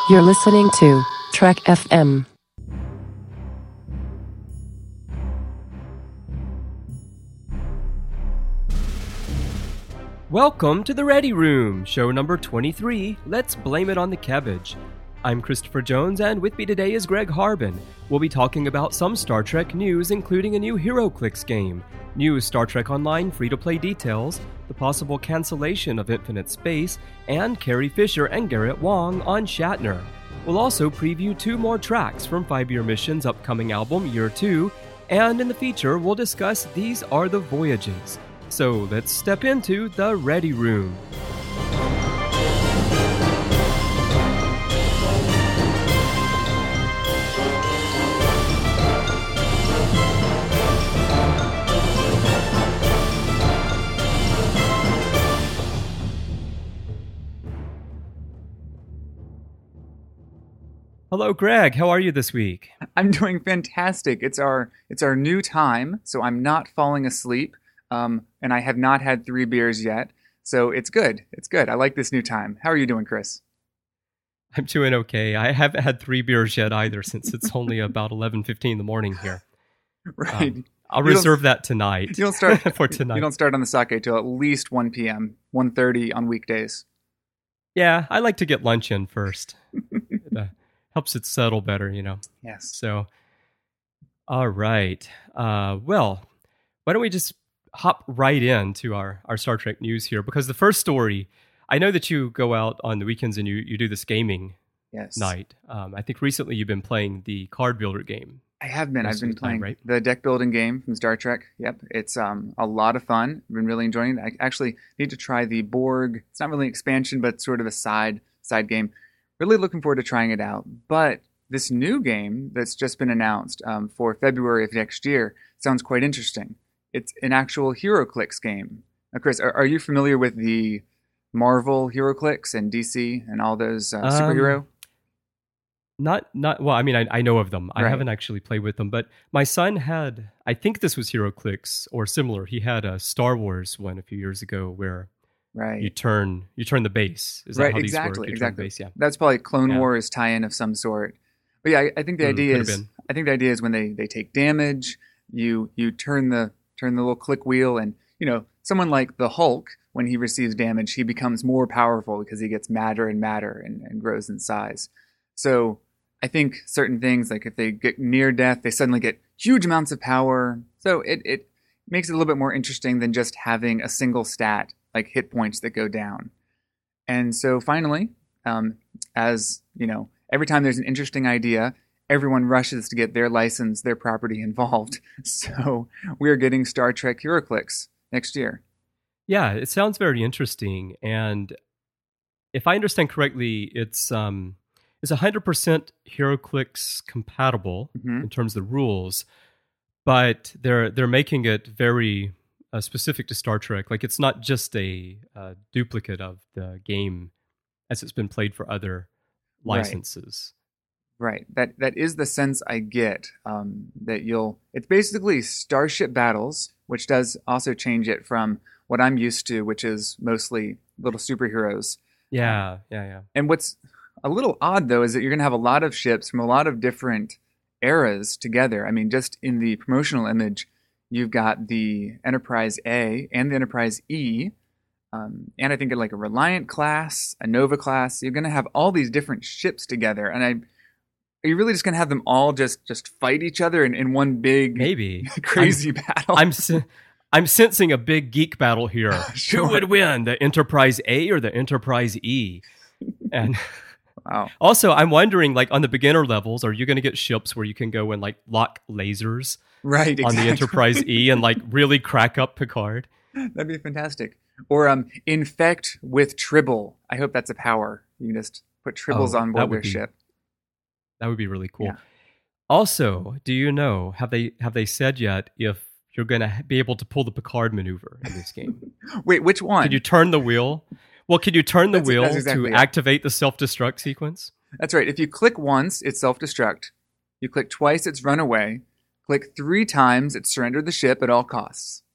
You're listening to Trek FM. Welcome to the Ready Room, show number 23, Let's Blame It on the Cabbage. I'm Christopher Jones, and with me today is Greg Harbin. We'll be talking about some Star Trek news, including a new HeroClix game, new Star Trek Online free-to-play details, the possible cancellation of Infinite Space, and Carrie Fisher and Garrett Wang on Shatner. We'll also preview 2 more tracks from 5 Year Mission's upcoming album, Year 2, and in the feature, we'll discuss These Are the Voyages. So let's step into the Ready Room. Hello, Greg. How are you this week? I'm doing fantastic. It's our new time, so I'm not falling asleep. And I have not had 3 beers yet, so it's good. It's good. I like this new time. How are you doing, Chris? I'm doing okay. I haven't had 3 beers yet either, since it's only about 11:15 in the morning here. Right. I'll reserve that tonight. You don't start for tonight. You don't start on the sake till at least 1 p.m., 1:30 on weekdays. Yeah, I like to get lunch in first. It helps it settle better, you know. Yes. So, all right. Well, why don't we just hop right into our Star Trek news here, because the first story, I know that you go out on the weekends and you do this gaming night. I think recently you've been playing the card builder game. I have been. I've been playing right? the deck building game from Star Trek. Yep. It's a lot of fun. I've been really enjoying it. I actually need to try the Borg. It's not really an expansion, but sort of a side game. Really looking forward to trying it out. But this new game that's just been announced for February of next year sounds quite interesting. It's an actual HeroClix game. Now, Chris, are you familiar with the Marvel HeroClix and DC and all those superhero? Not. Well, I mean, I know of them. Right. I haven't actually played with them, but my son had, I think this was HeroClix or similar. He had a Star Wars one a few years ago where you turn the base. Is that how these work? You turn the base, yeah. That's probably Clone Wars tie-in of some sort. But yeah, I think the idea is when they take damage, you turn the little click wheel, and someone like the Hulk, when he receives damage, he becomes more powerful because he gets madder and madder and grows in size. So I think certain things, like if they get near death, they suddenly get huge amounts of power. So it makes it a little bit more interesting than just having a single stat, like hit points that go down. And so finally, as you know, every time there's an interesting idea, everyone rushes to get their license, their property involved. So we're getting Star Trek HeroClix next year. Yeah, it sounds very interesting. And if I understand correctly, it's 100% HeroClix compatible in terms of the rules, but they're making it very specific to Star Trek. Like, it's not just a duplicate of the game as it's been played for other licenses. Right. That is the sense I get, it's basically Starship Battles, which does also change it from what I'm used to, which is mostly little superheroes. Yeah. And what's a little odd, though, is that you're going to have a lot of ships from a lot of different eras together. I mean, just in the promotional image, you've got the Enterprise A and the Enterprise E, and I think like a Reliant class, a Nova class. You're going to have all these different ships together, and are you really just going to have them all just fight each other in one big crazy battle? I'm sensing a big geek battle here. Sure. Who would win, the Enterprise A or the Enterprise E? And wow. Also, I'm wondering, like, on the beginner levels, are you going to get ships where you can go and like lock lasers on the Enterprise E and like really crack up Picard? That'd be fantastic. Or infect with Tribble. I hope that's a power. You can just put Tribbles on board their ship. That would be really cool. Yeah. Also, do you know, have they said yet if you're going to be able to pull the Picard maneuver in this game? Wait, which one? Could you turn the wheel? Well, could you turn the wheel exactly to activate the self-destruct sequence? That's right. If you click once, it's self-destruct. You click twice, it's run away. Click 3 times, it's surrender the ship at all costs.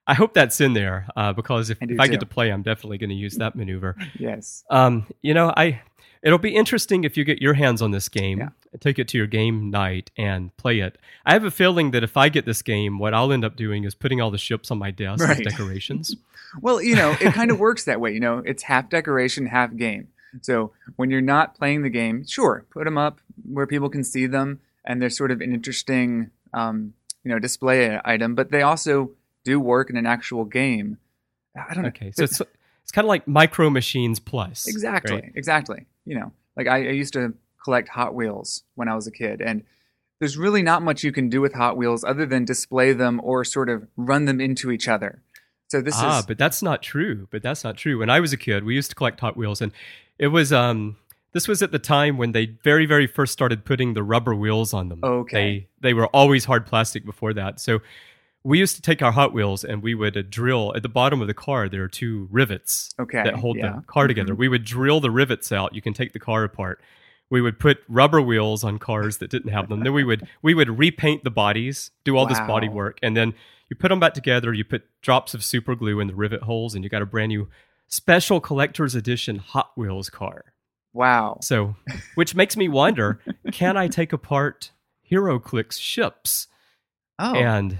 I hope that's in there because if I too. get to play, I'm definitely going to use that maneuver. Yes. It'll be interesting if you get your hands on this game, take it to your game night and play it. I have a feeling that if I get this game, what I'll end up doing is putting all the ships on my desk as decorations. Well, it kind of works that way. It's half decoration, half game. So when you're not playing the game, sure, put them up where people can see them, and they're sort of an interesting, display item. But they also do work in an actual game. I don't know. Okay, so it's kind of like Micro Machines Plus. Exactly, right? Exactly. Like I used to collect Hot Wheels when I was a kid, and there's really not much you can do with Hot Wheels other than display them or sort of run them into each other. So but that's not true. When I was a kid, we used to collect Hot Wheels, and it was this was at the time when they very, very first started putting the rubber wheels on them. Okay. They were always hard plastic before that. So we used to take our Hot Wheels and we would drill at the bottom of the car. There are two rivets that hold the car together. We would drill the rivets out. You can take the car apart. We would put rubber wheels on cars that didn't have them. Then we would repaint the bodies, do all this body work, and then you put them back together. You put drops of super glue in the rivet holes, and you got a brand new special collector's edition Hot Wheels car. Wow. So, which makes me wonder, can I take apart HeroClix ships? And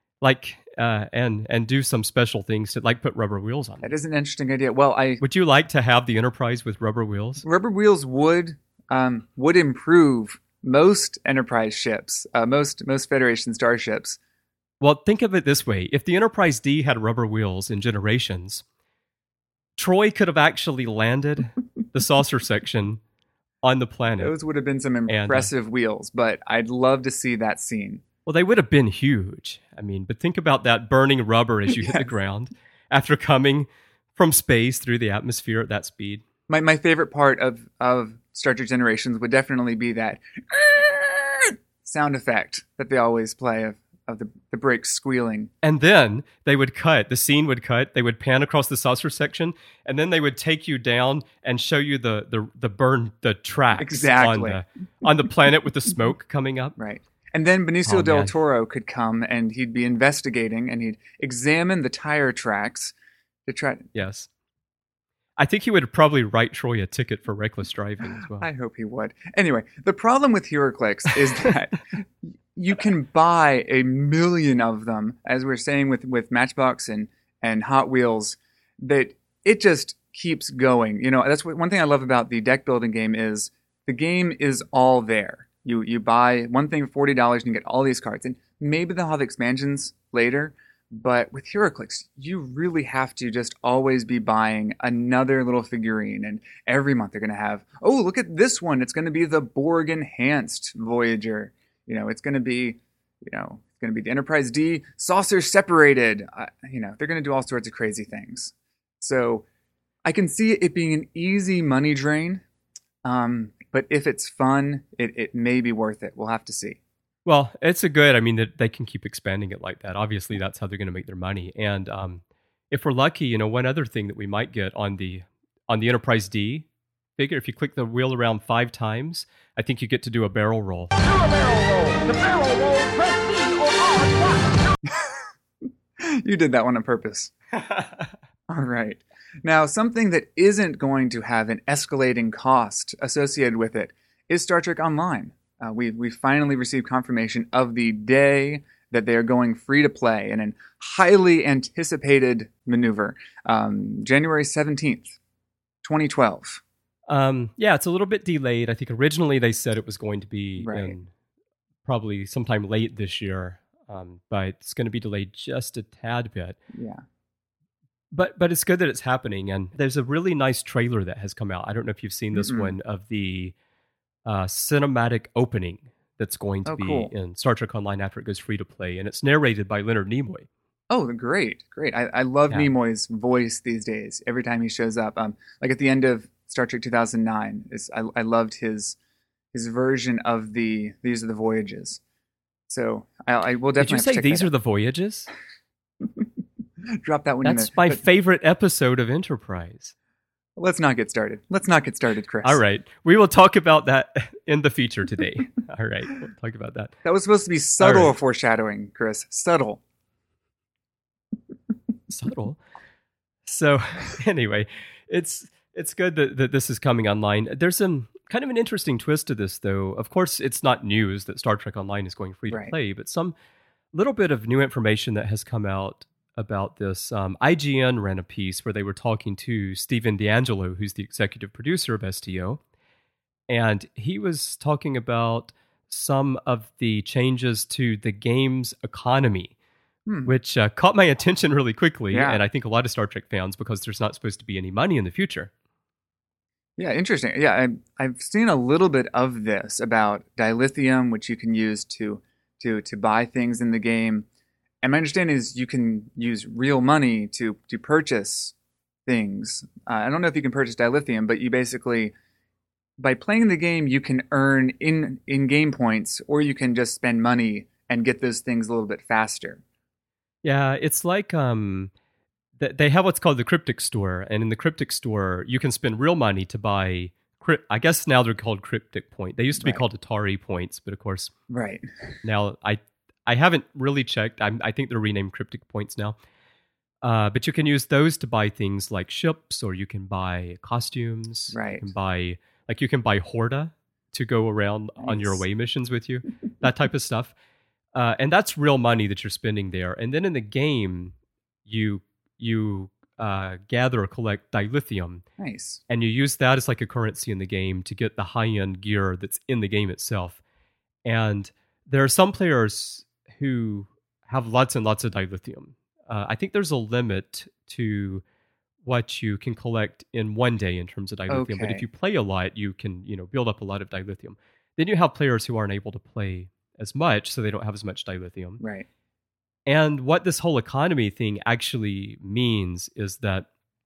and do some special things to put rubber wheels on them? That is an interesting idea. Well, would you like to have the Enterprise with rubber wheels? Rubber wheels would improve most Enterprise ships, most Federation starships. Well, think of it this way: if the Enterprise D had rubber wheels in Generations, Troy could have actually landed the saucer section on the planet. Those would have been some impressive wheels, but I'd love to see that scene. Well, they would have been huge. I mean, but think about that burning rubber as you hit the ground after coming from space through the atmosphere at that speed. My favorite part of Star Trek Generations would definitely be that sound effect that they always play of the brakes squealing. And then they would cut. The scene would cut. They would pan across the saucer section, and then they would take you down and show you the tracks on the planet with the smoke coming up. Right. And then Benicio del Toro could come and he'd be investigating and he'd examine the tire tracks to try. Yes. I think he would probably write Troy a ticket for reckless driving as well. I hope he would. Anyway, the problem with HeroClix is that you can buy 1 million of them, as we're saying with Matchbox and Hot Wheels, that it just keeps going. That's one thing I love about the deck building game is the game is all there. You buy one thing for $40 and you get all these cards. And maybe they'll have expansions later, but with HeroClix, you really have to just always be buying another little figurine. And every month they're going to have, look at this one. It's going to be the Borg Enhanced Voyager. It's going to be, the Enterprise D saucer separated. They're going to do all sorts of crazy things. So I can see it being an easy money drain. But if it's fun, it may be worth it. We'll have to see. Well, it's that they can keep expanding it like that. Obviously, that's how they're going to make their money. And if we're lucky, one other thing that we might get on the Enterprise D figure, if you click the wheel around 5 times, I think you get to do a barrel roll. Do a barrel roll. The barrel roll, press C or R. You did that one on purpose. All right. Now, something that isn't going to have an escalating cost associated with it is Star Trek Online. We finally received confirmation of the day that they are going free to play in a highly anticipated maneuver, January 17th, 2012. It's a little bit delayed. I think originally they said it was going to be in probably sometime late this year, but it's going to be delayed just a tad bit. Yeah. But it's good that it's happening, and there's a really nice trailer that has come out. I don't know if you've seen this one of the cinematic opening that's going to be in Star Trek Online after it goes free to play, and it's narrated by Leonard Nimoy. Oh, great. I love Nimoy's voice these days. Every time he shows up, like at the end of Star Trek 2009, I loved his version of These Are the Voyages. So I will definitely. Did you say These Are the Voyages? Drop that one in there. That's my favorite episode of Enterprise. Let's not get started, Chris. All right. We will talk about that in the feature today. All right. We'll talk about that. That was supposed to be subtle foreshadowing, Chris. Subtle. Subtle. So anyway, it's good that this is coming online. There's some kind of an interesting twist to this, though. Of course, it's not news that Star Trek Online is going free to play, but some little bit of new information that has come out about this. IGN ran a piece where they were talking to Stephen D'Angelo, who's the executive producer of STO, and he was talking about some of the changes to the game's economy, which caught my attention really quickly, and I think a lot of Star Trek fans, because there's not supposed to be any money in the future. Yeah, interesting. Yeah, I've seen a little bit of this about dilithium, which you can use to buy things in the game. And my understanding is you can use real money to purchase things. I don't know if you can purchase dilithium, but you basically, by playing the game, you can earn in-game points, or you can just spend money and get those things a little bit faster. Yeah, it's like they have what's called the Cryptic Store, and in the Cryptic Store, you can spend real money to buy. I guess now they're called Cryptic Point. They used to be called Atari Points, but of course, now I haven't really checked. I think they're renamed Cryptic Points now. But you can use those to buy things like ships, or you can buy costumes. Right. You can buy Horda to go around on your away missions with you, that type of stuff. And that's real money that you're spending there. And then in the game, you gather or collect dilithium. Nice. And you use that as like a currency in the game to get the high-end gear that's in the game itself. And there are some players who have lots and lots of dilithium. I think there's a limit to what you can collect in one day in terms of dilithium. But if you play a lot, you can build up a lot of dilithium. Then you have players who aren't able to play as much, so they don't have as much dilithium. Right. And what this whole economy thing actually means is that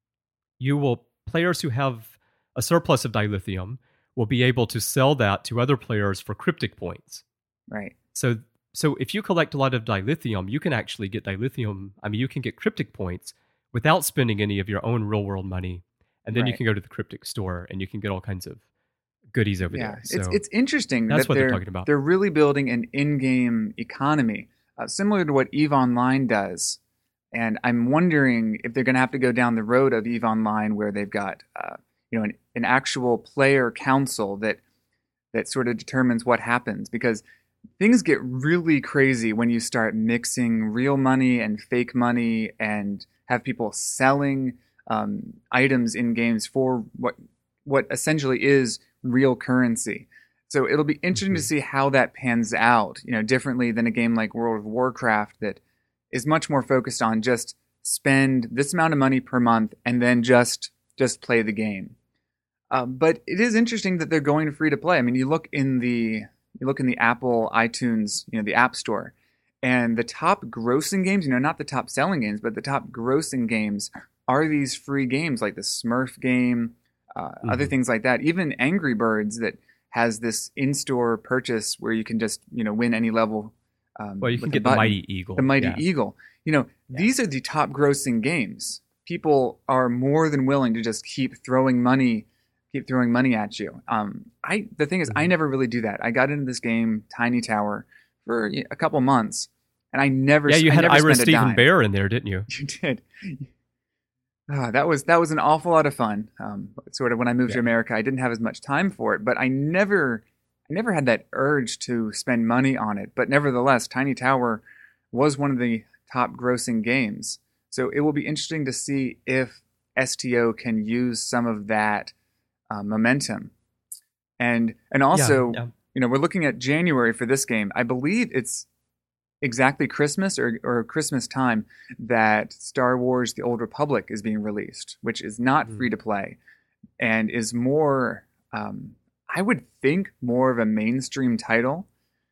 players who have a surplus of dilithium will be able to sell that to other players for cryptic points. Right. So if you collect a lot of dilithium, you can actually get dilithium. I mean, you can get cryptic points without spending any of your own real world money. And then you can go to the Cryptic Store and you can get all kinds of goodies over there. So it's interesting that's that what they're talking about. They're really building an in-game economy, similar to what EVE Online does. And I'm wondering if they're going to have to go down the road of EVE Online, where they've got an actual player council that sort of determines what happens, because things get really crazy when you start mixing real money and fake money and have people selling items in games for what essentially is real currency. So it'll be interesting to see how that pans out, differently than a game like World of Warcraft that is much more focused on just spend this amount of money per month and then just play the game. But it is interesting that they're going free to play. I mean, you look in the Apple iTunes, the App Store, and the top grossing games, not the top selling games, but the top grossing games are these free games like the Smurf game, other things like that. Even Angry Birds, that has this in-store purchase where you can just, win any level. Well, you can get the Mighty Eagle. The Mighty Eagle. These are the top grossing games. People are more than willing to just keep throwing money at you. The thing is, I never really do that. I got into this game, Tiny Tower, for a couple months, and I never. Yeah, you had Ira Steven Bear in there, didn't you? You did. That was an awful lot of fun. Sort of when I moved to America, I didn't have as much time for it, but I never had that urge to spend money on it. But nevertheless, Tiny Tower was one of the top grossing games. So it will be interesting to see if STO can use some of that momentum. And also, we're looking at January for this game. I believe it's exactly Christmas or Christmas time that Star Wars The Old Republic is being released, which is not free to play and is more, I would think, more of a mainstream title.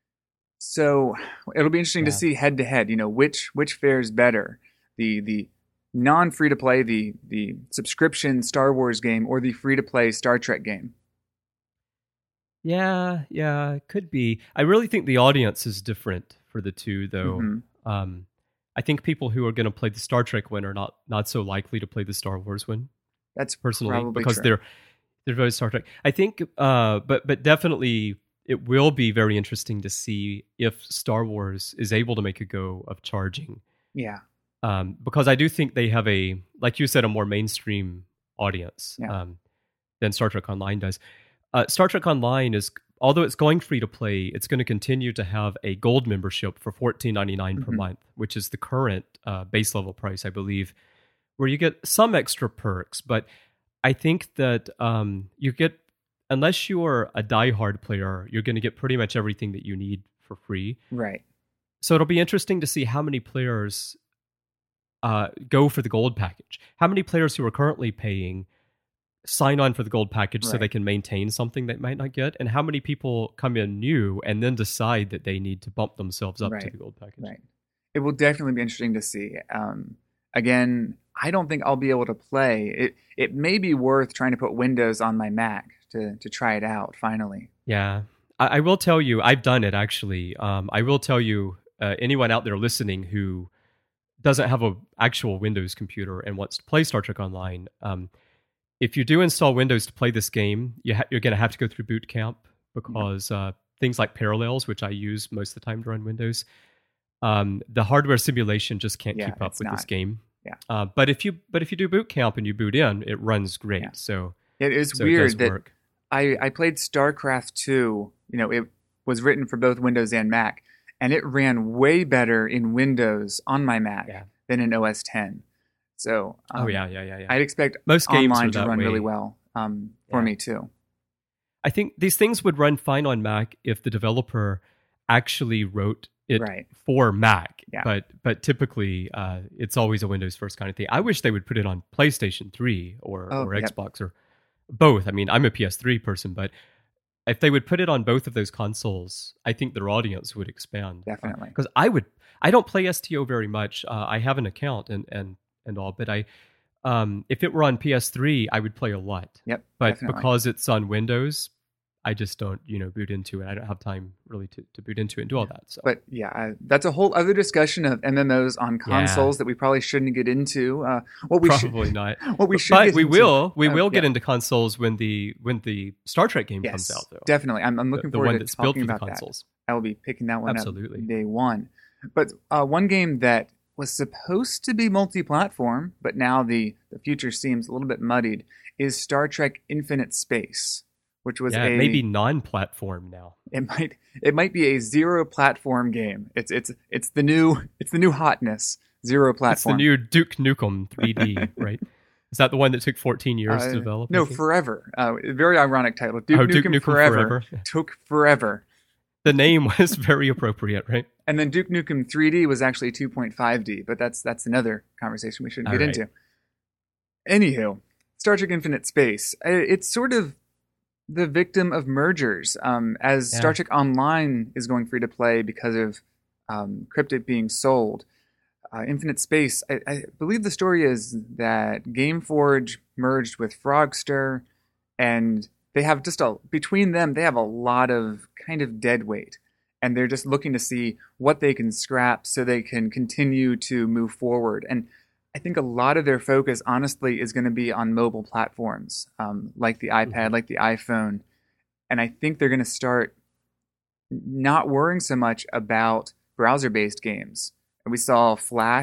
So it'll be interesting to see head to head, which fares better, the non-free to play, the subscription Star Wars game, or the free to play Star Trek game. Yeah, it could be. I really think the audience is different for the two, though. I think people who are going to play the Star Trek one are not so likely to play the Star Wars one. That's personally because true. they're very Star Trek. I think, but definitely it will be very interesting to see if Star Wars is able to make a go of charging. Yeah. because I do think they have like you said, a more mainstream audience than Star Trek Online does. Star Trek Online although it's going free to play, it's going to continue to have a gold membership for $14.99 per month, which is the current base level price, I believe, where you get some extra perks. But I think that you get, unless you're a diehard player, you're going to get pretty much everything that you need for free. Right. So it'll be interesting to see how many players go for the gold package. How many players who are currently paying sign on for the gold package so they can maintain something they might not get, and how many people come in new and then decide that they need to bump themselves up to the gold package. Right. It will definitely be interesting to see. Again, I don't think I'll be able to play. It may be worth trying to put Windows on my Mac to try it out finally. Yeah. I will tell you, I've done it actually. I will tell you, anyone out there listening who doesn't have an actual Windows computer and wants to play Star Trek Online, if you do install Windows to play this game, you're going to have to go through boot camp because things like Parallels, which I use most of the time to run Windows, the hardware simulation just can't keep up with this game. Yeah. But if you do boot camp and you boot in, it runs great. Yeah. So it is weird that I played StarCraft 2. It was written for both Windows and Mac, and it ran way better in Windows on my Mac than in OS 10. So I'd expect most games online to run really well for me too. I think these things would run fine on Mac if the developer actually wrote it for Mac. Yeah. But typically it's always a Windows first kind of thing. I wish they would put it on PlayStation 3 or Xbox or both. I mean, I'm a PS3 person, but if they would put it on both of those consoles, I think their audience would expand. Definitely. Because I don't play STO very much. I have an account and all, but if it were on PS3, I would play a lot. Yep. But definitely. Because it's on Windows, I just don't, boot into it. I don't have time really to boot into it and do all that. So. But that's a whole other discussion of MMOs on consoles that we probably shouldn't get into. Not. What we should, but we will. We will get into consoles when the Star Trek game comes out, though. Definitely, I'm looking forward to talking about consoles. That. I will be picking that one up day one. But one game that was supposed to be multi-platform, but now the future seems a little bit muddied, is Star Trek Infinite Space, which was maybe non-platform now. It might be a zero-platform game. It's the new hotness. Zero platform. It's the new Duke Nukem 3D, right? Is that the one that took 14 years to develop? No, Forever. Very ironic title. Duke Nukem Forever took forever. The name was very appropriate, right? And then Duke Nukem 3D was actually 2.5D, but that's another conversation we shouldn't get into. Anywho, Star Trek Infinite Space. It's sort of the victim of mergers. As Star Trek Online is going free to play because of Cryptic being sold, Infinite Space, I believe the story is that GameForge merged with Frogster, and they have between them, they have a lot of kind of dead weight. And they're just looking to see what they can scrap so they can continue to move forward. And I think a lot of their focus, honestly, is going to be on mobile platforms, like the iPad, like the iPhone. And I think they're going to start not worrying so much about browser-based games. And we saw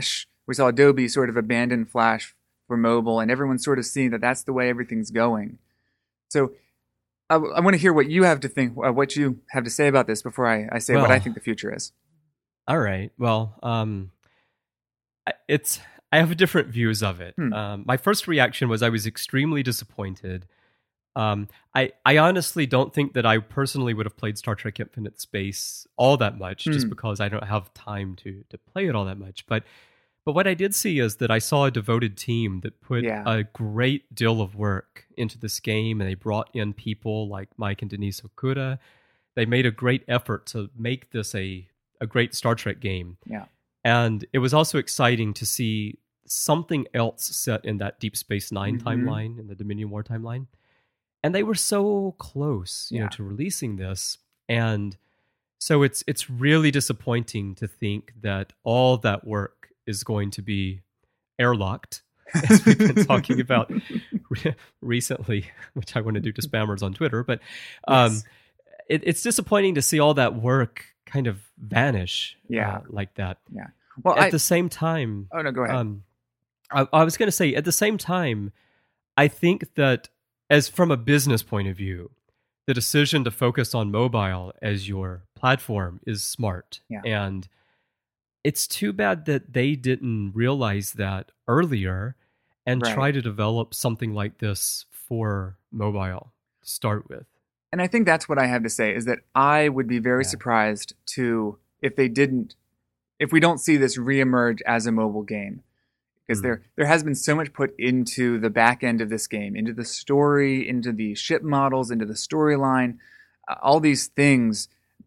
Adobe sort of abandon Flash for mobile, and everyone's sort of seeing that that's the way everything's going. So I want to hear what you have to think, what you have to say about this before I say what I think the future is. All right. Well, I have different views of it. My first reaction was I was extremely disappointed. I honestly don't think that I personally would have played Star Trek Infinite Space all that much, just because I don't have time to play it all that much. But what I did see is that I saw a devoted team that put a great deal of work into this game, and they brought in people like Mike and Denise Okuda. They made a great effort to make this a great Star Trek game. Yeah. And it was also exciting to see something else set in that Deep Space Nine timeline, in the Dominion War timeline. And they were so close, to releasing this. And so it's really disappointing to think that all that work is going to be airlocked, as we've been talking about recently, which I want to do to spammers on Twitter. But it's disappointing to see all that work kind of vanish like that. Yeah. Well, at the same time... Oh, no, go ahead. I was going to say, at the same time, I think that as from a business point of view, the decision to focus on mobile as your platform is smart. Yeah. And it's too bad that they didn't realize that earlier and try to develop something like this for mobile to start with. And I think that's what I have to say, is that I would be very surprised if we don't see this reemerge as a mobile game. Because there has been so much put into the back end of this game, into the story, into the ship models, into the storyline, all these things.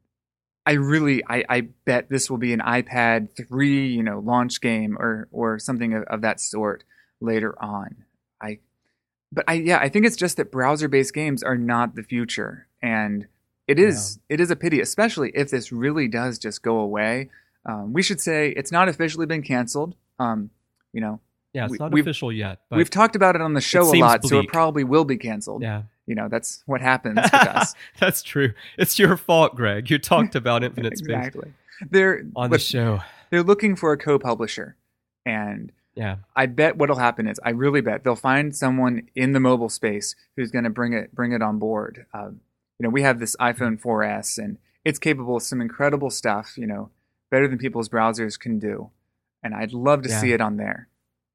I bet this will be an iPad 3, launch game or something of that sort later on. I think it's just that browser-based games are not the future, and it is a pity, especially if this really does just go away. We should say it's not officially been canceled. It's not official yet. But we've talked about it on the show a lot, so it probably will be canceled. Yeah. That's what happens with us. That's true. It's your fault, Greg. You talked about Infinite Space. Exactly. The show. They're looking for a co-publisher. And I bet what'll happen is, I really bet they'll find someone in the mobile space who's going to bring it on board. We have this iPhone 4S, and it's capable of some incredible stuff, better than people's browsers can do. And I'd love to see it on there.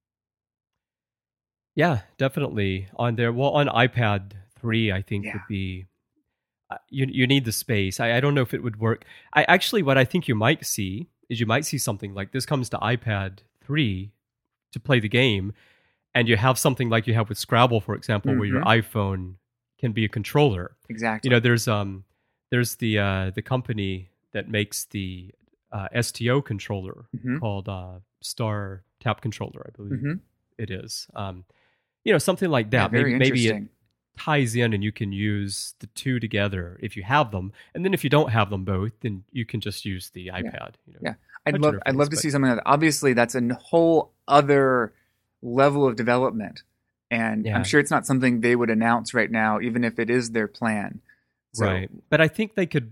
Yeah, definitely on there. Well, on iPad 3, I think would be. You need the space. I don't know if it would work. What I think you might see something like this comes to iPad 3 to play the game, and you have something like you have with Scrabble, for example, where your iPhone can be a controller. Exactly. There's the company that makes the STO controller called Star Tap Controller, I believe it is. Something like that. Yeah, maybe it ties in and you can use the two together if you have them. And then if you don't have them both, then you can just use the iPad. I'd love to see something like that. Obviously, that's a whole other level of development. And I'm sure it's not something they would announce right now, even if it is their plan. So, right. But I think they could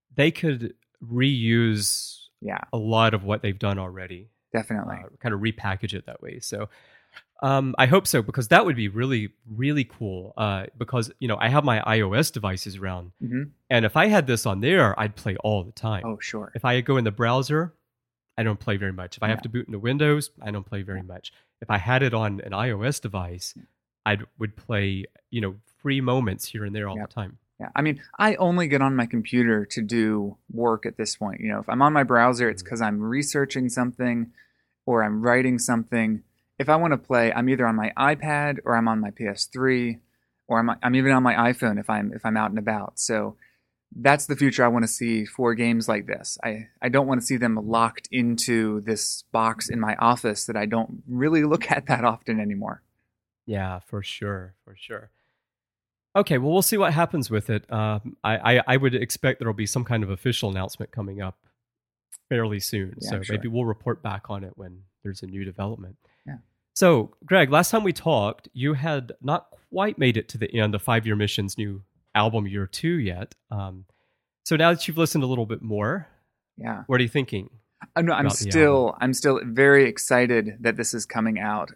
reuse a lot of what they've done already. Definitely. Kind of repackage it that way. So I hope so, because that would be really, really cool. Because, I have my iOS devices around. And if I had this on there, I'd play all the time. Oh, sure. If I go in the browser, I don't play very much. If I have to boot into Windows, I don't play very much. If I had it on an iOS device, I would play, free moments here and there all the time. Yeah, I mean, I only get on my computer to do work at this point. If I'm on my browser, it's because I'm researching something or I'm writing something. If I want to play, I'm either on my iPad or I'm on my PS3 or I'm even on my iPhone if I'm out and about. So that's the future I want to see for games like this. I don't want to see them locked into this box in my office that I don't really look at that often anymore. Yeah, for sure. Okay, well, we'll see what happens with it. I would expect there will be some kind of official announcement coming up fairly soon. Yeah, so sure. Maybe we'll report back on it when there's a new development. Yeah. So, Greg, last time we talked, you had not quite made it to the end of 5 Year Mission's new album, Year 2, yet. So now that you've listened a little bit more, what are you thinking? I'm still very excited that this is coming out.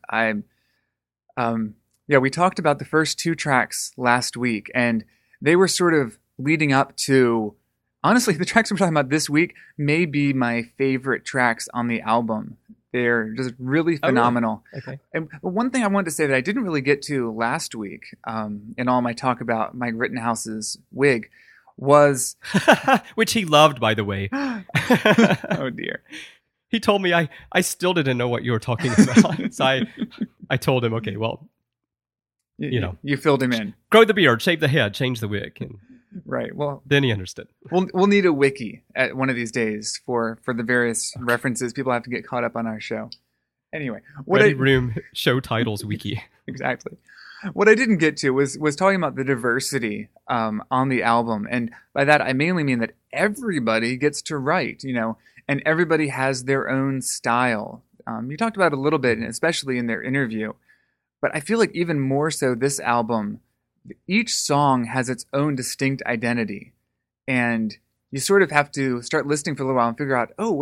We talked about the first 2 tracks last week, and they were sort of leading up to, honestly, the tracks we're talking about this week may be my favorite tracks on the album. They're just really phenomenal. Oh, really? Okay. And one thing I wanted to say that I didn't really get to last week, in all my talk about Mike Rittenhouse's Wig, was... Which he loved, by the way. Oh, dear. He told me I still didn't know what you were talking about. So I told him, okay, well... You filled him in. Grow the beard, shave the head, change the wig. And right. Well, then he understood. We'll need a wiki at one of these days for the various references people have to get caught up on our show. Anyway, Ready Room show titles wiki. Exactly. What I didn't get to was talking about the diversity on the album, and by that I mainly mean that everybody gets to write, and everybody has their own style. You talked about it a little bit, and especially in their interview. But I feel like even more so this album, each song has its own distinct identity. And you sort of have to start listening for a little while and figure out, oh, wait,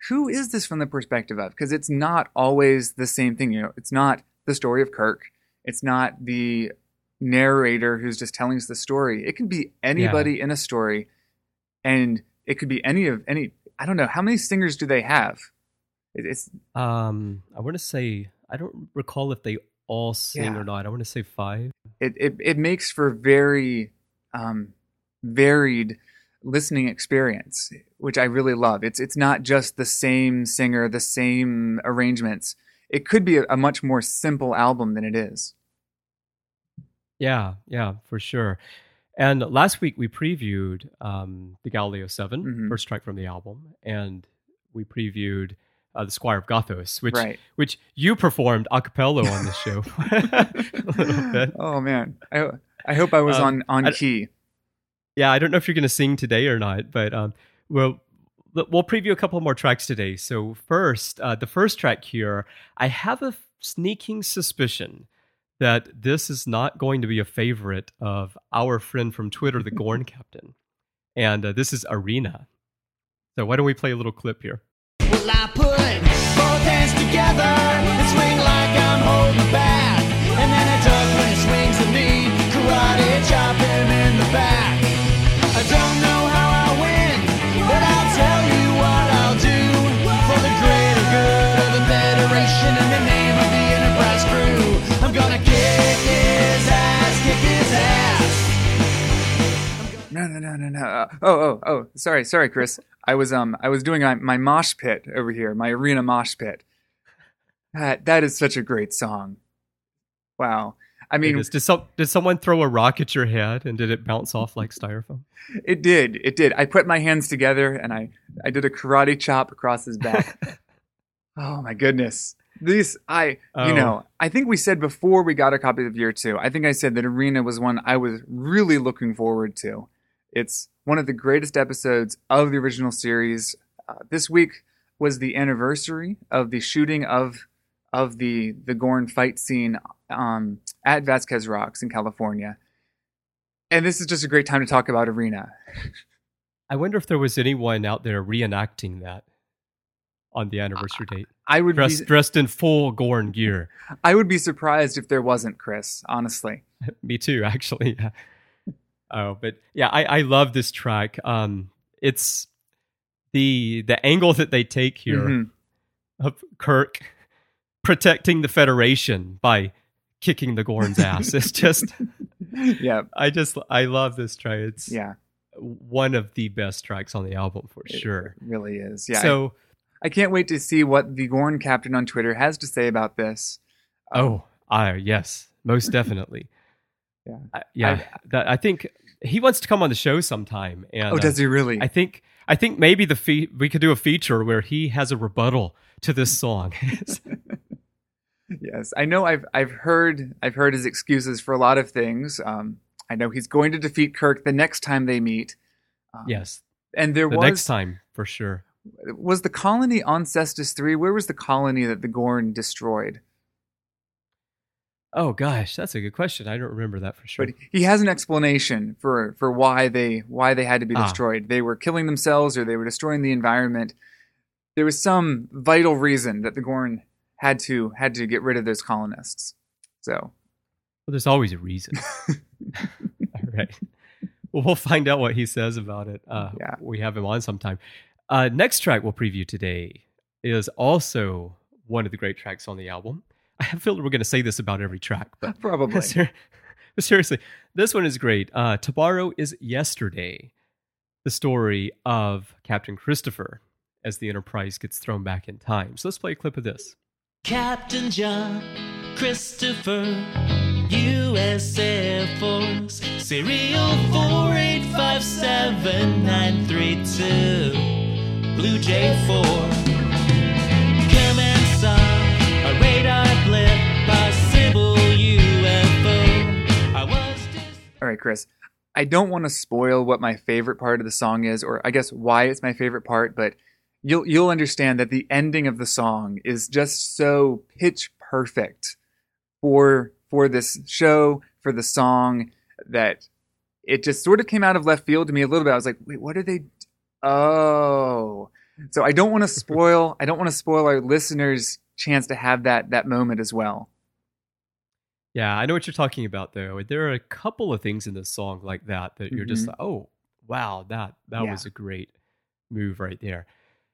who is this from the perspective of? Because it's not always the same thing. It's not the story of Kirk. It's not the narrator who's just telling us the story. It can be anybody in a story, and it could be any. I don't know, how many singers do they have? It's I want to say, I don't recall if they all sing or not. I want to say 5. It makes for very varied listening experience, which I really love. It's not just the same singer, the same arrangements. It could be a much more simple album than it is. Yeah, for sure. And last week we previewed the Galileo 7, first track from the album, and we previewed the Squire of Gothos, which you performed a cappella on this show a little bit. Oh man, I hope I was on key. Yeah, I don't know if you're going to sing today or not, but we'll preview a couple more tracks today. So first, the first track here, I have a sneaking suspicion that this is not going to be a favorite of our friend from Twitter, the Gorn Captain. And this is Arena. So why don't we play a little clip here? Well, I put both hands together and swing like I'm holding back. And then I duck when he swings at me, karate chop him in the back. I don't know how I win, but I'll tell you what I'll do for the greater good of the Federation in the name of the Enterprise crew. I'm gonna kick his ass. No. Oh. Sorry, Chris. I was doing my mosh pit over here, my arena mosh pit. That is such a great song. Wow. I mean, did someone throw a rock at your head and did it bounce off like styrofoam? It did. I put my hands together and I did a karate chop across his back. Oh my goodness. I think we said before we got a copy of Year 2, I think I said that Arena was one I was really looking forward to. It's one of the greatest episodes of the original series. This week was the anniversary of the shooting of the Gorn fight scene at Vasquez Rocks in California. And this is just a great time to talk about Arena. I wonder if there was anyone out there reenacting that on the anniversary date. I would dressed in full Gorn gear. I would be surprised if there wasn't, Chris, honestly. Me too, actually. Yeah. Oh, but yeah, I love this track. It's the angle that they take here of Kirk protecting the Federation by kicking the Gorn's ass. It's just, yeah. I love this track. It's one of the best tracks on the album for sure. It really is. Yeah. So I can't wait to see what the Gorn Captain on Twitter has to say about this. Yes, most definitely. I think he wants to come on the show sometime. And, does he really? I think maybe we could do a feature where he has a rebuttal to this song. Yes, I know. I've heard his excuses for a lot of things. I know he's going to defeat Kirk the next time they meet. Yes, and the next time for sure. Was the colony on Cestus 3? Where was the colony that the Gorn destroyed? Oh gosh, that's a good question. I don't remember that for sure. But he has an explanation for why they had to be destroyed. They were killing themselves, or they were destroying the environment. There was some vital reason that the Gorn had to get rid of those colonists. So, well, there's always a reason. All right. Well, we'll find out what he says about it. We have him on sometime. Next track we'll preview today is also one of the great tracks on the album. I feel we're going to say this about every track, but probably. But seriously, this one is great. Tomorrow is Yesterday, the story of Captain Christopher as the Enterprise gets thrown back in time. So let's play a clip of this. Captain John Christopher, U.S. Air Force, serial 4857932, Blue J4. Command saw a radar blip, possible UFO. All right, Chris. I don't want to spoil what my favorite part of the song is, or I guess why it's my favorite part, but you'll understand that the ending of the song is just so pitch perfect for this show, for the song, that it just sort of came out of left field to me a little bit. I was like, wait, what are they? Oh, So I don't want to spoil our listeners' chance to have that moment as well. Yeah, I know what you're talking about, though. There are a couple of things in this song like that you're just like, oh, wow, that was a great move right there.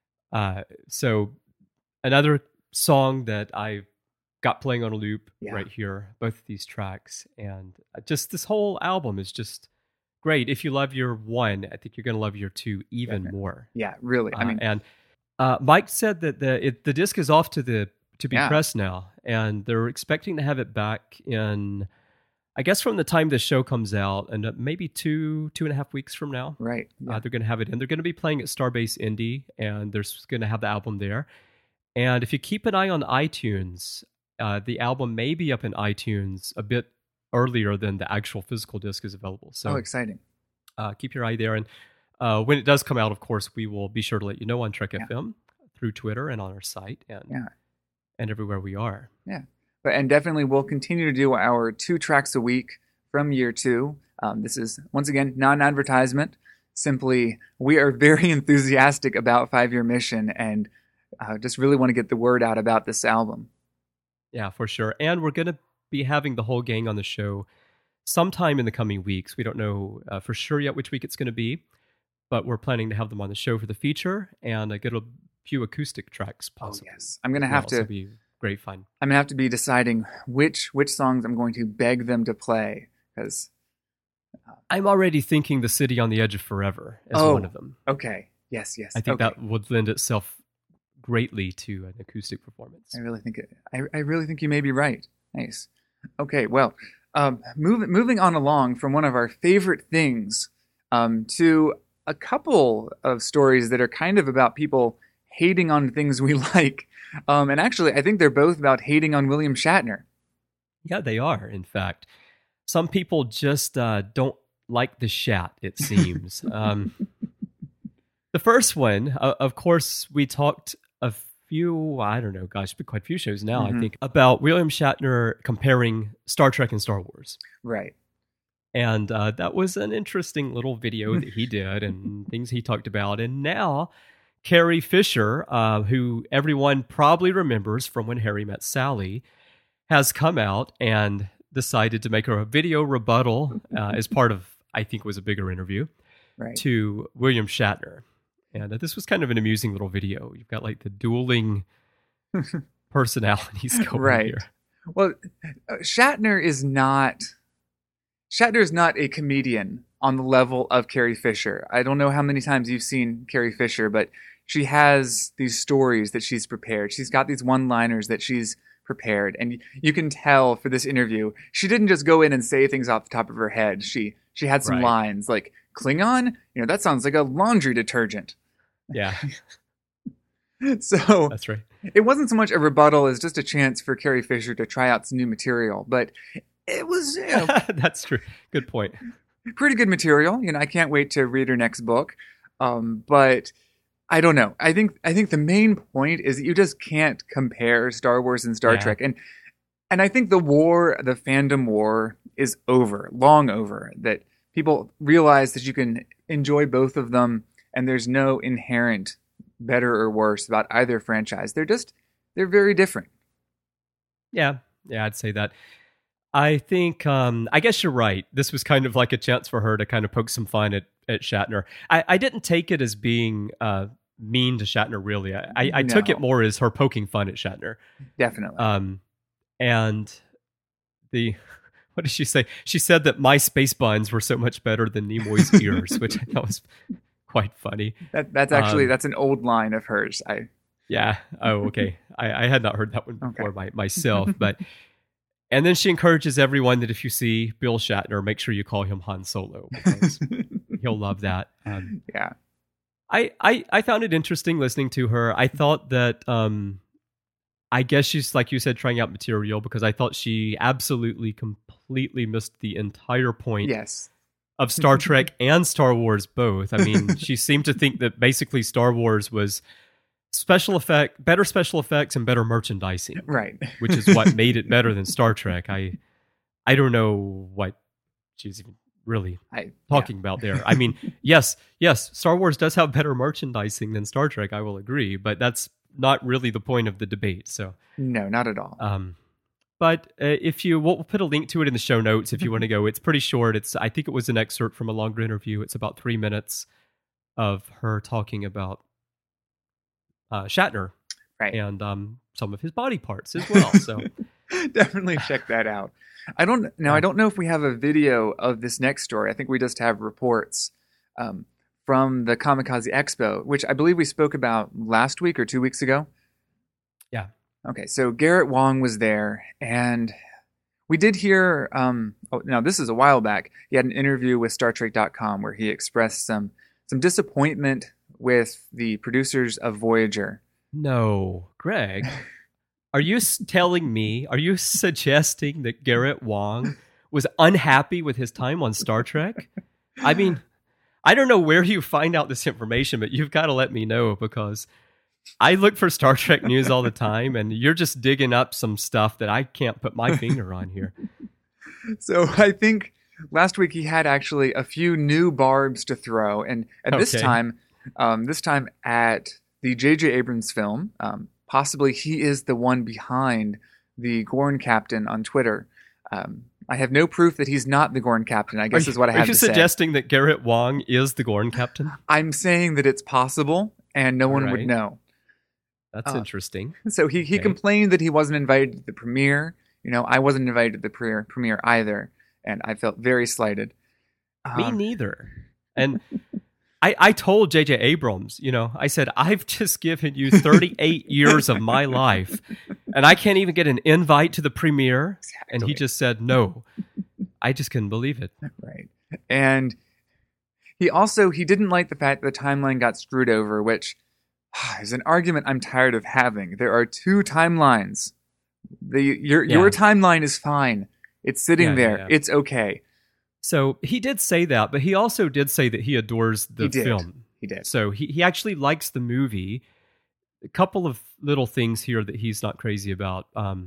So another song that I got playing on a loop right here, both of these tracks, and just this whole album is just great. If you love your one, I think you're going to love your two even more. Yeah, really. I mean, and Mike said that the disc is off to be pressed now, and they're expecting to have it back in, I guess, from the time the show comes out, and maybe 2.5 weeks from now. Right. Yeah. They're going to have it in. They're going to be playing at Starbase Indy, and they're going to have the album there. And if you keep an eye on iTunes, the album may be up in iTunes a bit earlier than the actual physical disc is available. So, exciting. Keep your eye there. And when it does come out, of course, we will be sure to let you know on Trek FM through Twitter and on our site and everywhere we are. Yeah. And definitely we'll continue to do our 2 tracks a week from year 2. This is, once again, non-advertisement. Simply, we are very enthusiastic about 5-Year Mission and just really want to get the word out about this album. Yeah, for sure. And we're going to be having the whole gang on the show sometime in the coming weeks. We don't know for sure yet which week it's going to be, but we're planning to have them on the show for the feature and get a few acoustic tracks possibly. Oh, yes. I'm going to have to be great fun. I'm going to have to be deciding which songs I'm going to beg them to play, because I'm already thinking The City on the Edge of Forever as one of them. Okay. Yes. I think that would lend itself greatly to an acoustic performance. I really think you may be right. Nice. Okay, well, moving on along from one of our favorite things to a couple of stories that are kind of about people hating on things we like. And actually, I think they're both about hating on William Shatner. Yeah, they are, in fact. Some people just don't like the Shat, it seems. The first one, of course, we talked a few, I don't know, gosh, quite a few shows now, I think, about William Shatner comparing Star Trek and Star Wars. Right. And that was an interesting little video that he did and things he talked about. And now Carrie Fisher, who everyone probably remembers from When Harry Met Sally, has come out and decided to make her a video rebuttal as part of, I think, was a bigger interview to William Shatner. And this was kind of an amusing little video. You've got like the dueling personalities going here. Well, Shatner is not a comedian on the level of Carrie Fisher. I don't know how many times you've seen Carrie Fisher, but she has these stories that she's prepared. She's got these one-liners that she's prepared. And you can tell for this interview, she didn't just go in and say things off the top of her head. She had some lines like, Klingon? That sounds like a laundry detergent. Yeah. So that's right. It wasn't so much a rebuttal as just a chance for Carrie Fisher to try out some new material, but it was, that's true. Good point. Pretty good material. I can't wait to read her next book. But I don't know. I think the main point is that you just can't compare Star Wars and Star Trek. And I think the fandom war is over, long over, that people realize that you can enjoy both of them and there's no inherent better or worse about either franchise. They're very different. Yeah, I'd say that. I think, I guess you're right. This was kind of like a chance for her to kind of poke some fun at Shatner. I didn't take it as being mean to Shatner, really. I took it more as her poking fun at Shatner. Definitely. And what did she say? She said that my space buns were so much better than Nimoy's ears, which I thought was quite funny. That's actually, that's an old line of hers. Yeah. Oh, okay. I had not heard that one before myself, but... And then she encourages everyone that if you see Bill Shatner, make sure you call him Han Solo, because he'll love that. Yeah. I found it interesting listening to her. I thought that, I guess she's, like you said, trying out material, because I thought she absolutely, completely missed the entire point of Star Trek and Star Wars both. I mean, she seemed to think that basically Star Wars was better special effects and better merchandising, right? Which is what made it better than Star Trek. I don't know what she's even really talking about there. I mean, yes, Star Wars does have better merchandising than Star Trek, I will agree, but that's not really the point of the debate. So no, not at all. But we'll put a link to it in the show notes if you want to go. It's pretty short. I think it was an excerpt from a longer interview. It's about 3 minutes of her talking about Shatner, right, and some of his body parts as well. So definitely check that out. I don't know if we have a video of this next story. I think we just have reports from the Kamikaze Expo, which I believe we spoke about last week or 2 weeks ago. Yeah. Okay, so Garrett Wang was there, and we did hear, now this is a while back, he had an interview with StarTrek.com where he expressed some disappointment with the producers of Voyager. No, Greg, are you suggesting that Garrett Wang was unhappy with his time on Star Trek? I mean, I don't know where you find out this information, but you've got to let me know, because I look for Star Trek news all the time, and you're just digging up some stuff that I can't put my finger on here. So I think last week he had actually a few new barbs to throw, and this time at the J.J. Abrams film, possibly he is the one behind the Gorn Captain on Twitter. I have no proof that he's not the Gorn Captain, I guess is what I have to say. Are you suggesting that Garrett Wang is the Gorn Captain? I'm saying that it's possible, and no one would know. That's interesting. So he complained that he wasn't invited to the premiere. I wasn't invited to the premiere either, and I felt very slighted. Me neither. And I told J.J. Abrams, I said, I've just given you 38 years of my life, and I can't even get an invite to the premiere. Exactly. And he just said no. I just couldn't believe it. Right. And he didn't like the fact that the timeline got screwed over, which is an argument I'm tired of having. There are 2 timelines. Your timeline is fine. It's sitting there. Yeah. It's okay. So he did say that, but he also did say that he adores the film. He did. So he actually likes the movie. A couple of little things here that he's not crazy about.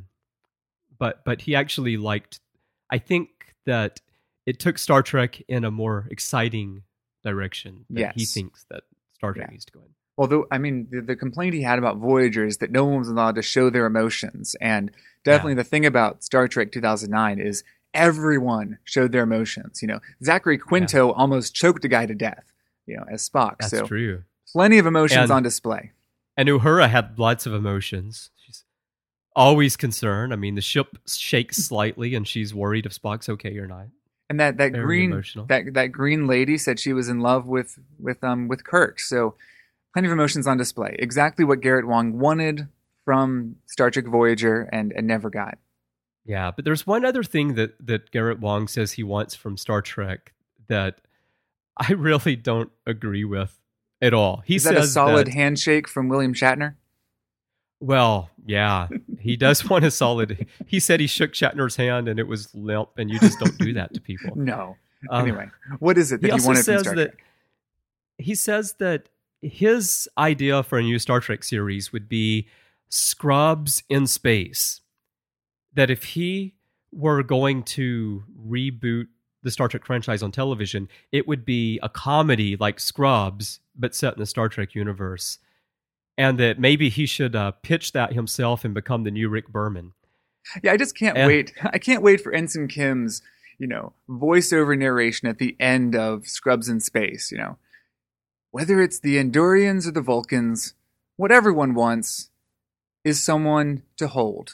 But he actually liked, I think that it took Star Trek in a more exciting direction that he thinks that Star Trek needs to go in. Although, I mean, the complaint he had about Voyager is that no one was allowed to show their emotions. And definitely the thing about Star Trek 2009 is everyone showed their emotions. Zachary Quinto almost choked a guy to death, as Spock. That's true. Plenty of emotions on display. And Uhura had lots of emotions. She's always concerned. I mean, the ship shakes slightly, and she's worried if Spock's okay or not. And that green lady said she was in love with Kirk. So plenty of emotions on display. Exactly what Garrett Wang wanted from Star Trek Voyager and never got. Yeah, but there's one other thing that Garrett Wang says he wants from Star Trek that I really don't agree with at all. He says a solid handshake from William Shatner? Well, yeah, he does want a solid. He said he shook Shatner's hand and it was limp, and you just don't do that to people. No. Anyway, what is it that he wanted from Star Trek? He says that his idea for a new Star Trek series would be Scrubs in space. That if he were going to reboot the Star Trek franchise on television, it would be a comedy like Scrubs, but set in the Star Trek universe. And that maybe he should pitch that himself and become the new Rick Berman. Yeah, I just can't wait. I can't wait for Ensign Kim's, voiceover narration at the end of Scrubs in Space, Whether it's the Andorians or the Vulcans, what everyone wants is someone to hold.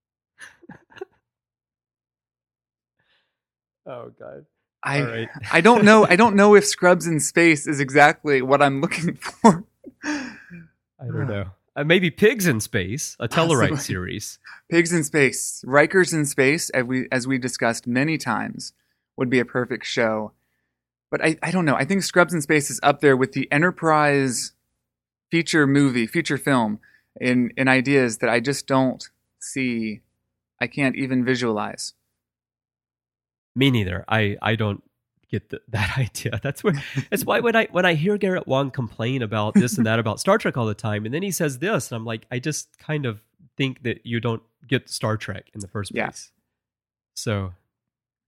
Oh God! I don't know. I don't know if Scrubs in Space is exactly what I'm looking for. I don't know. Maybe Pigs in Space, a Telluride series. Pigs in Space, Rikers in Space, as we discussed many times, would be a perfect show. But I don't know. I think Scrubs in Space is up there with the Enterprise feature film in ideas that I just don't see. I can't even visualize. Me neither. I don't get that idea. That's why when I hear Garrett Wang complain about this and that about Star Trek all the time, and then he says this, and I'm like, I just kind of think that you don't get Star Trek in the first place. So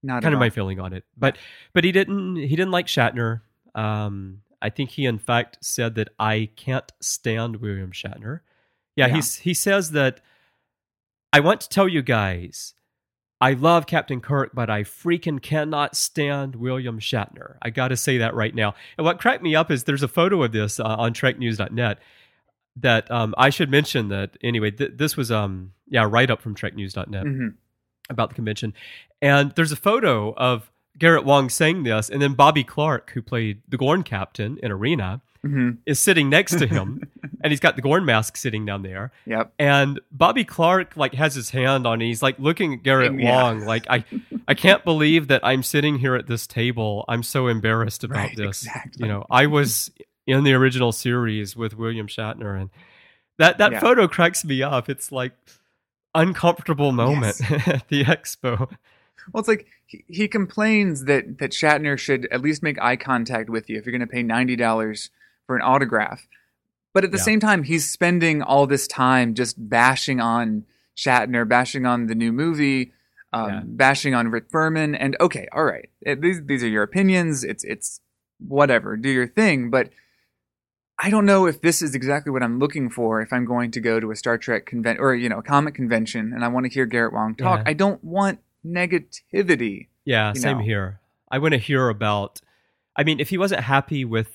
Not kind at of my all. feeling on it. But he didn't like Shatner. I think he in fact said that I can't stand William Shatner. Yeah. He says that I want to tell you guys, I love Captain Kirk, but I freaking cannot stand William Shatner. I got to say that right now. And what cracked me up is there's a photo of this on TrekNews.net that I should mention that anyway. This was write up from TrekNews.net about the convention, and there's a photo of Garrett Wang saying this, and then Bobby Clark, who played the Gorn captain in Arena, is sitting next to him, and he's got the Gorn mask sitting down there. Yep. And Bobby Clark like has his hand on it. He's like looking at Garrett Wang like, I can't believe that I'm sitting here at this table. I'm so embarrassed about this. Exactly. I was in the original series with William Shatner, and that photo cracks me up. It's like uncomfortable moment at the expo. Well, it's like he complains that Shatner should at least make eye contact with you if you're going to pay $90 for an autograph. But at the same time, he's spending all this time just bashing on Shatner, bashing on the new movie, bashing on Rick Berman. And okay, all right, these are your opinions. It's whatever, do your thing. But I don't know if this is exactly what I'm looking for if I'm going to go to a Star Trek convention or a comic convention and I want to hear Garrett Wang talk. I don't want negativity. Yeah, same here. I want to hear about. I mean, if he wasn't happy with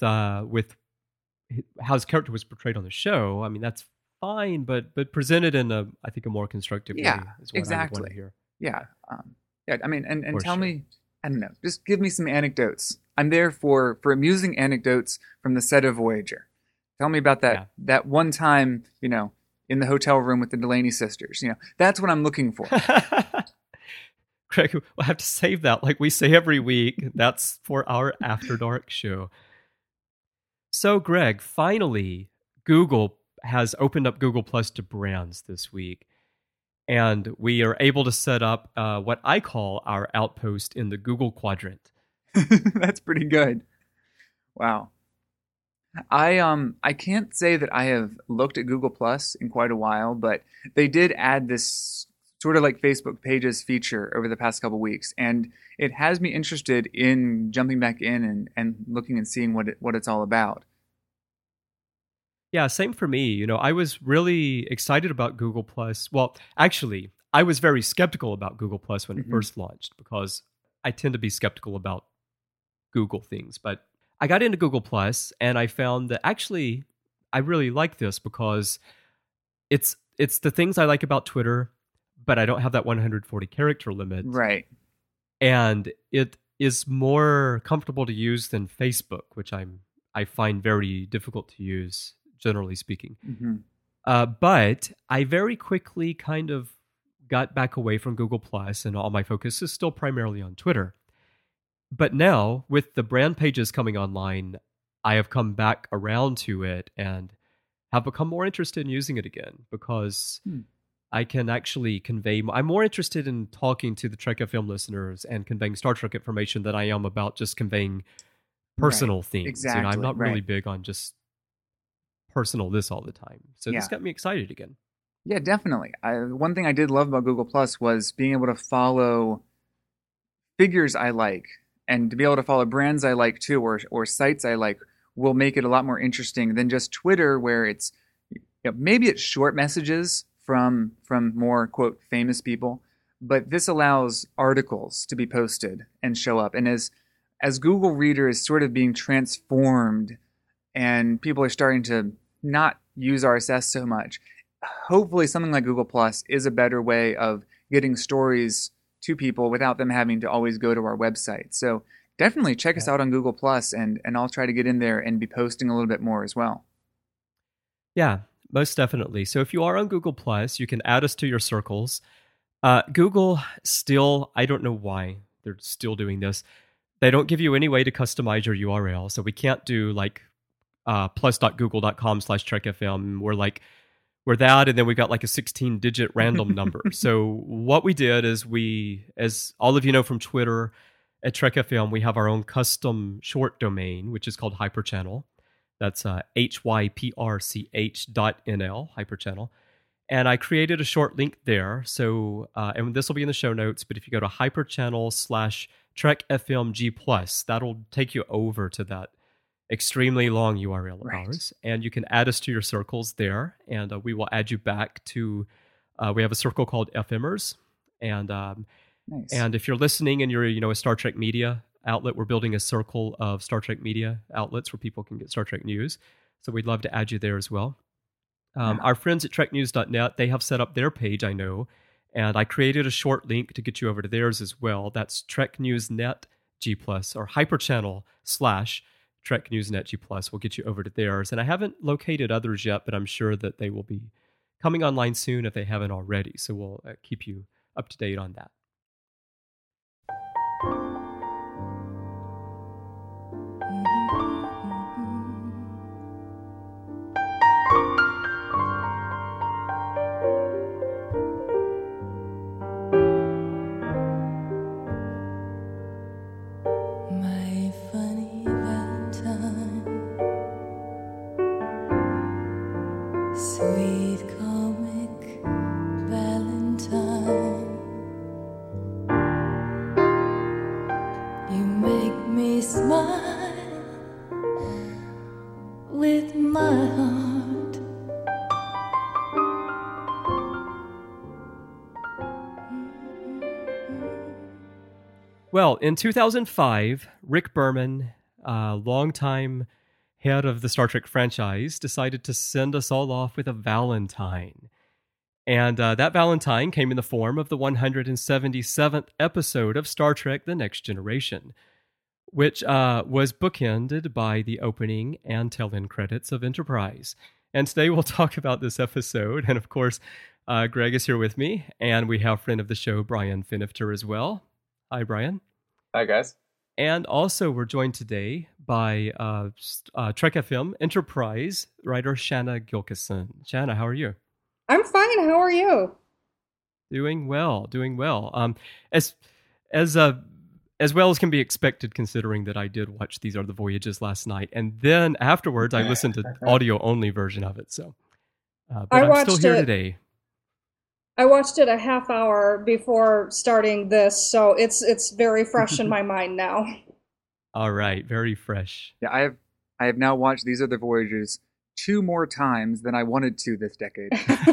how his character was portrayed on the show, I mean that's fine, but presented in a more constructive way is what I want to hear. Yeah, I mean, and tell me, I don't know, just give me some anecdotes. I'm there for amusing anecdotes from the set of Voyager. Tell me about that one time, in the hotel room with the Delaney sisters. That's what I'm looking for. Greg, we'll have to save that like we say every week. That's for our After Dark show. So, Greg, finally, Google has opened up Google Plus to brands this week. And we are able to set up what I call our outpost in the Google Quadrant. That's pretty good. Wow. I can't say that I have looked at Google Plus in quite a while, but they did add this sort of like Facebook Pages feature over the past couple weeks, and it has me interested in jumping back in and looking and seeing what it's all about. Yeah, same for me. I was really excited about Google Plus. Well, actually, I was very skeptical about Google Plus when it first launched because I tend to be skeptical about Google things. But I got into Google Plus and I found that actually I really like this because it's the things I like about Twitter, but I don't have that 140 character limit. Right. And it is more comfortable to use than Facebook, which I find very difficult to use, generally speaking. But I very quickly kind of got back away from Google Plus, and all my focus is still primarily on Twitter. But now, with the brand pages coming online, I have come back around to it and have become more interested in using it again because I can actually convey. I'm more interested in talking to the Trek FM listeners and conveying Star Trek information than I am about just conveying personal things. Exactly. I'm not really big on just personal this all the time. So this got me excited again. Yeah, definitely. One thing I did love about Google Plus was being able to follow figures I like and to be able to follow brands I like too, or sites I like will make it a lot more interesting than just Twitter, where it's maybe it's short messages from more quote famous people, but this allows articles to be posted and show up. And as Google Reader is sort of being transformed and people are starting to not use RSS so much, hopefully something like Google Plus is a better way of getting stories to people without them having to always go to our website. So definitely check us out on Google Plus, and I'll try to get in there and be posting a little bit more as well. Yeah, most definitely. So if you are on Google Plus, you can add us to your circles. Google still, I don't know why they're still doing this. They don't give you any way to customize your URL. So we can't do like plus.google.com/trekfm. We're that, and then we got like a 16-digit random number. So what we did is as all of you know from Twitter, at Trek FM, we have our own custom short domain, which is called Hyperchannel. That's hyperch.nl, Hyperchannel. And I created a short link there. So, and this will be in the show notes, but if you go to hyperchannel/TrekFMG+, that'll take you over to that extremely long URL of ours. And you can add us to your circles there. And we will add you back to, we have a circle called FMers. And Nice. and if you're listening and you're, a Star Trek media outlet, we're building a circle of Star Trek media outlets where people can get Star Trek news. So we'd love to add you there as well. Our friends at treknews.net, they have set up their page, I know, and I created a short link to get you over to theirs as well. That's TrekNewsNet G+, or hyperchannel/TrekNewsNet G+. Will get you over to theirs. And I haven't located others yet, but I'm sure that they will be coming online soon if they haven't already. So we'll keep you up to date on that. My funny Valentine, sweet comic Valentine, you make me smile with my heart. Well, in 2005, Rick Berman, longtime head of the Star Trek franchise, decided to send us all off with a Valentine. And that Valentine came in the form of the 177th episode of Star Trek The Next Generation, which was bookended by the opening and tail-end credits of Enterprise. And today we'll talk about this episode. And of course, Greg is here with me, and we have friend of the show, Brian Finifter, as well. Hi, Brian. Hi, guys. And also, we're joined today by Trek FM Enterprise writer Shanna Gilkison. Shanna, how are you? I'm fine. How are you? Doing well. As well as can be expected, considering that I did watch These Are the Voyages last night, and then afterwards I listened to audio only version of it. So, but I'm still here today. I watched it a half hour before starting this, so it's very fresh in my mind now. All right, very fresh. Yeah, I have now watched These Are the Voyages 2 more times than I wanted to this decade.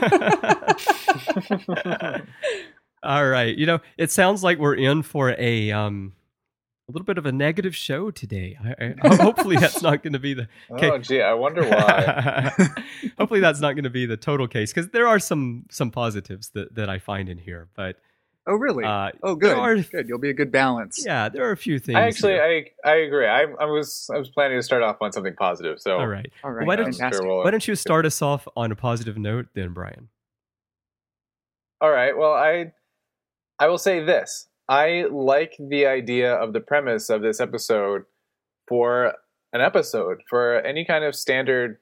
All right, it sounds like we're in for a little bit of a negative show today. Hopefully that's not going to be the case. Oh, gee, I wonder why. Hopefully that's not going to be the total case, because there are some positives that I find in here. But oh, really? Good. Good. You'll be a good balance. Yeah, there are a few things. I agree. I was planning to start off on something positive. So all right. Well, why don't you start us off on a positive note then, Brian? All right. Well, I will say this. I like the idea of the premise of this episode for an episode. For any kind of standard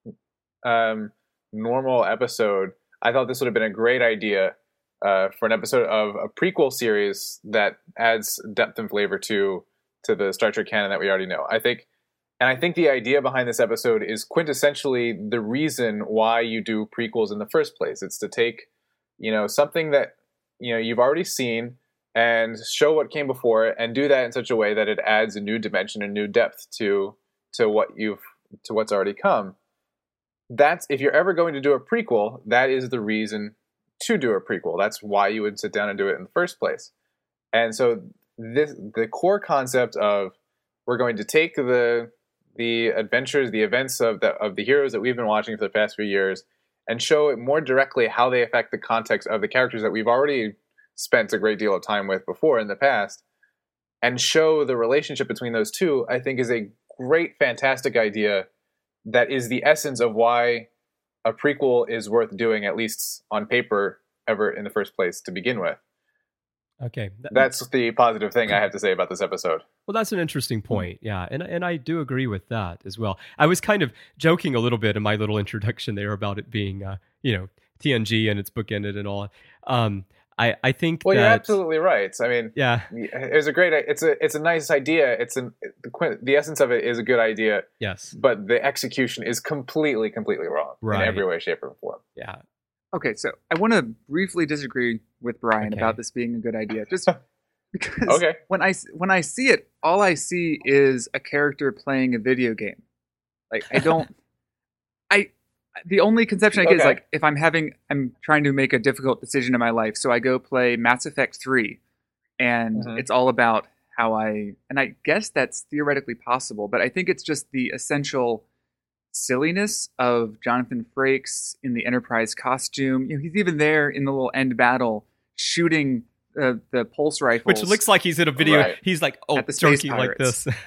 normal episode, I thought this would have been a great idea for an episode of a prequel series that adds depth and flavor to the Star Trek canon that we already know. I think the idea behind this episode is quintessentially the reason why you do prequels in the first place. It's to take, something that, you've already seen and show what came before it, and do that in such a way that it adds a new dimension and new depth to what's already come. That's, if you're ever going to do a prequel, that is the reason to do a prequel. That's why you would sit down and do it in the first place. And so the core concept of, we're going to take the adventures, the events of the heroes that we've been watching for the past few years, and show it more directly how they affect the context of the characters that we've already spent a great deal of time with before in the past, and show the relationship between those two, I think is a great, fantastic idea that is the essence of why a prequel is worth doing, at least on paper, ever in the first place to begin with. Okay. That's the positive thing I have to say about this episode. Well, that's an interesting point. Yeah. And I do agree with that as well. I was kind of joking a little bit in my little introduction there about it being, TNG and its bookended and all. I think you're absolutely right. I mean, yeah, it's a nice idea. The essence of it is a good idea. Yes. But the execution is completely wrong in every way, shape, or form. Yeah. Okay, so I want to briefly disagree with Brian about this being a good idea. Just because when I see it, all I see is a character playing a video game. Like the only conception I get is like if I'm trying to make a difficult decision in my life, so I go play Mass Effect 3, and it's all about how and I guess that's theoretically possible, but I think it's just the essential silliness of Jonathan Frakes in the Enterprise costume. You know, he's even there in the little end battle shooting the pulse rifles, which looks like he's in a video. Right. He's like, at the space junkie pirates. Like this.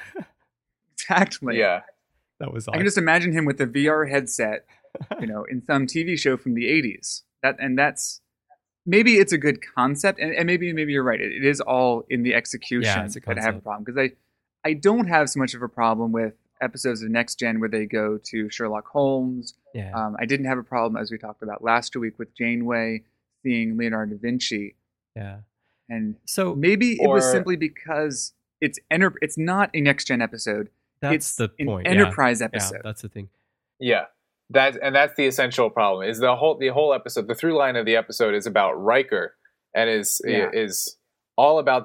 Exactly. Yeah, that was. I can just imagine him with a VR headset, in some TV show from the 80s. That's maybe it's a good concept, and maybe you're right. It is all in the execution that I have a problem, because I don't have so much of a problem with episodes of Next Gen where they go to Sherlock Holmes. Yeah. I didn't have a problem, as we talked about last week, with Janeway seeing Leonardo da Vinci. Yeah. And so maybe it was simply because it's not a Next Gen episode. That's the point. An Enterprise episode. Yeah, that's the thing. Yeah. That's the essential problem. Is the whole episode, the through line of the episode is about Riker, and is all about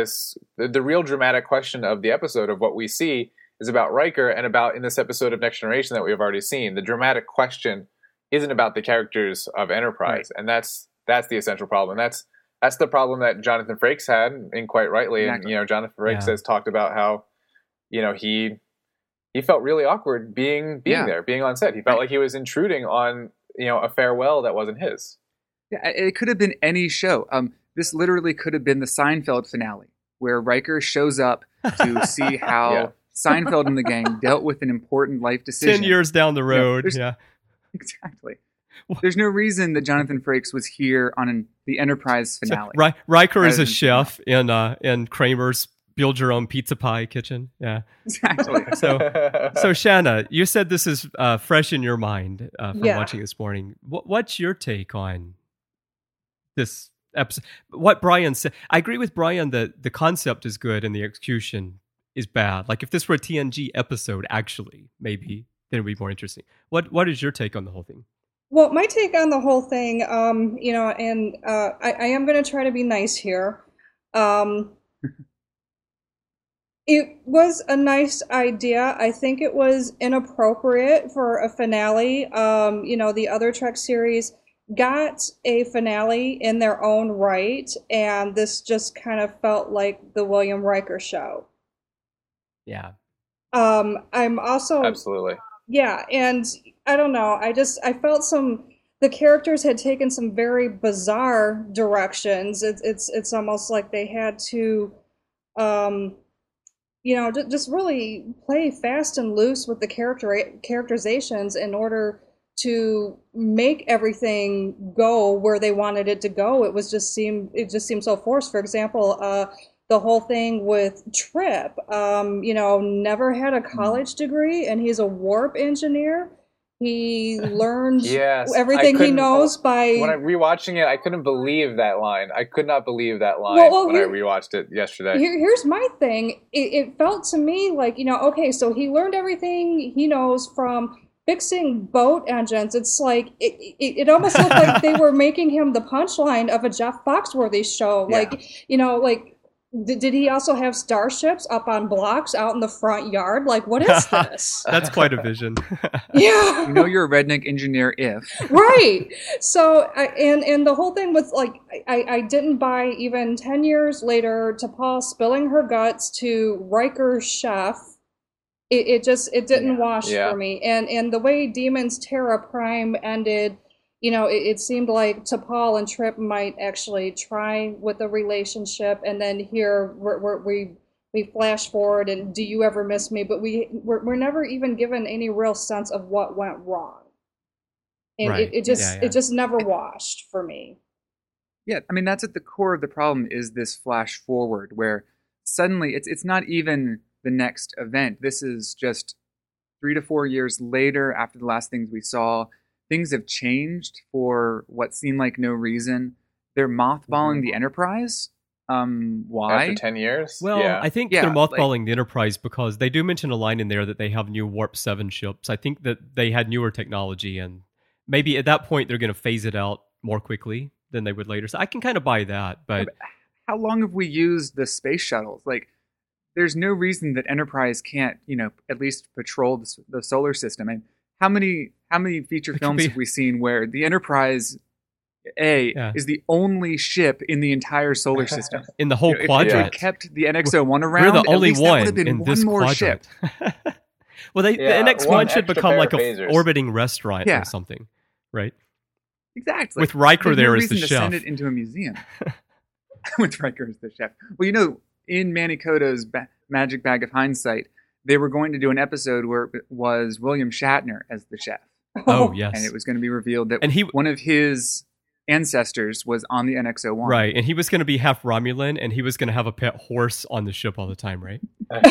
the real dramatic question of the episode of what we see is about Riker, and about in this episode of Next Generation that we've already seen. The dramatic question isn't about the characters of Enterprise, and that's the essential problem. That's the problem that Jonathan Frakes had, and quite rightly. Exactly. And Jonathan Frakes has talked about how he felt really awkward being there, being on set. He felt like he was intruding on a farewell that wasn't his. Yeah, it could have been any show. This literally could have been the Seinfeld finale, where Riker shows up to see how Seinfeld and the gang dealt with an important life decision. 10 years down the road. Exactly. There's no reason that Jonathan Frakes was here on the Enterprise finale. So, Riker is a chef in Kramer's build your own pizza pie kitchen. Yeah, exactly. So Shanna, you said this is fresh in your mind from watching this morning. What's your take on this episode? What Brian said, I agree with Brian that the concept is good and the execution is bad. Like if this were a TNG episode, actually, maybe then it'd be more interesting. What is your take on the whole thing? Well, my take on the whole thing, and I am going to try to be nice here. It was a nice idea. I think it was inappropriate for a finale. The other Trek series got a finale in their own right, and this just kind of felt like the William Riker show. Yeah. I'm also absolutely. Yeah, and I don't know. I felt the characters had taken some very bizarre directions. It's almost like they had to, just really play fast and loose with the characterizations in order to make everything go where they wanted it to go. It just seemed so forced. For example, the whole thing with Trip, never had a college degree, and he's a warp engineer. He learned everything he knows by... When I'm rewatching it, I couldn't believe that line. I could not believe that line when I rewatched it yesterday. Here's my thing. It felt to me like, so he learned everything he knows from fixing boat engines. It's like, it almost looked like they were making him the punchline of a Jeff Foxworthy show. Yeah. Did he also have starships up on blocks out in the front yard? Like, what is this? That's quite a vision. Yeah. You're a redneck engineer if. Right. So, and the whole thing with, I didn't buy even 10 years later T'Pol spilling her guts to Riker's chef. It didn't wash for me. And the way Demons Terra Prime ended, it seemed like T'Pol and Trip might actually try with a relationship, and then here we flash forward and do you ever miss me? But we're never even given any real sense of what went wrong, and it just never washed for me. Yeah, I mean that's at the core of the problem is this flash forward where suddenly it's not even the next event. This is just 3 to 4 years later after the last things we saw. Things have changed for what seemed like no reason. They're mothballing the Enterprise. Why? After 10 years? Well, I think they're mothballing the Enterprise because they do mention a line in there that they have new Warp 7 ships. I think that they had newer technology, and maybe at that point they're going to phase it out more quickly than they would later. So I can kind of buy that, but how long have we used the space shuttles? Like, there's no reason that Enterprise can't, at least patrol the solar system. And how many feature films have we seen where the Enterprise is the only ship in the entire solar system in the whole quadrant? If they kept the NX-01 around, we're the only one that in this more quadrant. Ship. Well, the NX-1 should become like a orbiting restaurant or something, right? Exactly. With Riker there as the chef. chef. Send it into a museum. With Riker as the chef. Well, in Manny Coto's Magic Bag of Hindsight, they were going to do an episode where it was William Shatner as the chef. Oh, yes. And it was going to be revealed that one of his ancestors was on the NX-01. Right, and he was going to be half Romulan, and he was going to have a pet horse on the ship all the time, right?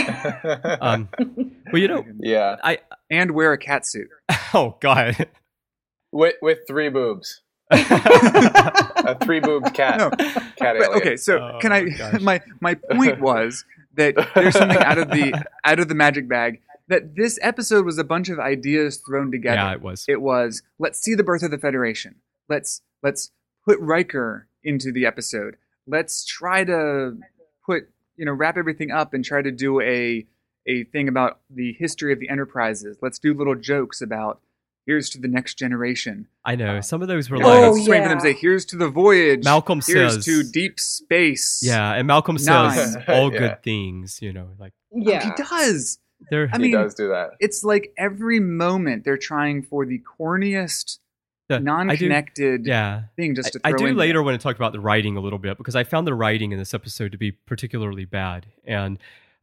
Well, and wear a cat suit. Oh God, with 3 boobs. A 3-boobed cat. No. Cat alien. Okay, so can I? Gosh. My point was that there's something out of the magic bag. That this episode was a bunch of ideas thrown together. Yeah, it was. It was, let's see the birth of the Federation. Let's put Riker into the episode. Let's try to wrap everything up and try to do a thing about the history of the Enterprises. Let's do little jokes about here's to the next generation. I know some of those were let's swing for them and say here's to the voyage. Malcolm here's says to deep space. Yeah, and Malcolm says all good things. he does. He does do that. It's like every moment they're trying for the corniest, non-connected thing just to throw in. I do later want to talk about the writing a little bit because I found the writing in this episode to be particularly bad. And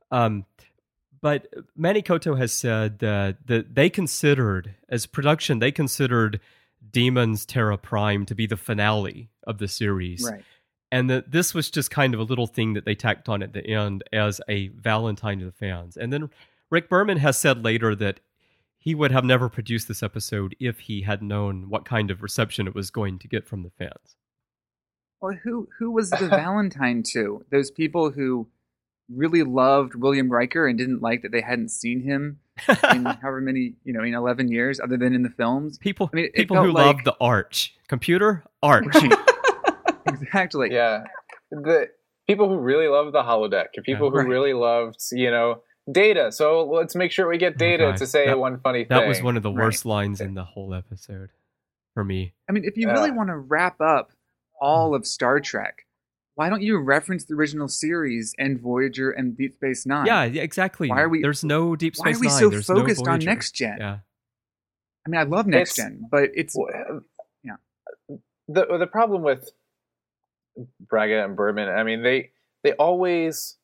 but Manny Coto has said that they considered, as production, they considered Demons Terra Prime to be the finale of the series. Right. And that this was just kind of a little thing that they tacked on at the end as a Valentine to the fans. And then Rick Berman has said later that he would have never produced this episode if he had known what kind of reception it was going to get from the fans. Well, who was the Valentine to? Those people who really loved William Riker and didn't like that they hadn't seen him in however many, in 11 years, other than in the films. People who loved the Arch. Computer? Arch. Exactly. Yeah. The people who really loved the holodeck, and people who really loved, Data. So let's make sure we get Data to say one funny thing. That was one of the worst lines in the whole episode for me. I mean, if you really want to wrap up all of Star Trek, why don't you reference the original series and Voyager and Deep Space Nine? Yeah, exactly. There's no Deep Space Nine. Why are we There's so focused no on Next Gen? Yeah. I mean, I love Next Gen, but it's the problem with Braga and Berman. I mean, they always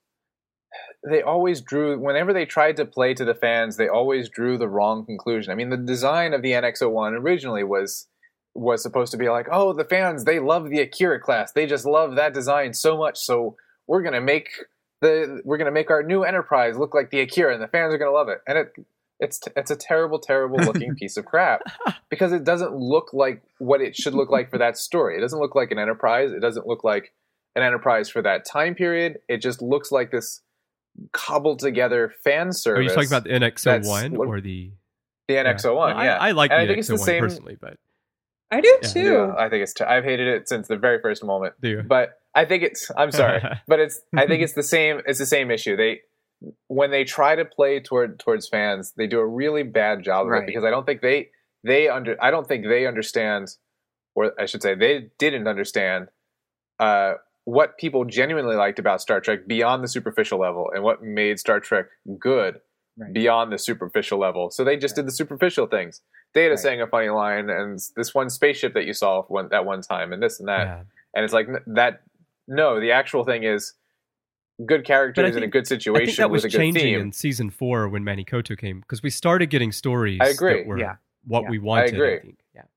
drew, whenever they tried to play to the fans, they always drew the wrong conclusion. I mean, the design of the NX-01 originally was supposed to be like, oh, the fans, they love the Akira class. They just love that design so much. So we're going to make our new Enterprise look like the Akira, and the fans are going to love it. And it's a terrible, terrible looking piece of crap because it doesn't look like what it should look like for that story. It doesn't look like an Enterprise. It doesn't look like an Enterprise for that time period. It just looks like this cobbled together fan service. Are you talking about the NX-01 or the NX-01? Yeah, I like the NX-01 personally, but I do too. Yeah, I think it's. I've hated it since the very first moment. Do you? But I think it's. I'm sorry, but I think it's the same. It's the same issue. When they try to play towards fans, they do a really bad job of it because I don't think I don't think they understand, or I should say, they didn't understand what people genuinely liked about Star Trek beyond the superficial level, and what made Star Trek good beyond the superficial level. So they just did the superficial things. Data saying a funny line, and this one spaceship that you saw that one time, and this and that, and it's like that. No, the actual thing is good characters in a good situation. I think that was with a good changing theme. in season 4 when Manny Coto came, because we started getting stories. I agree. That were what we wanted. I agree. I think.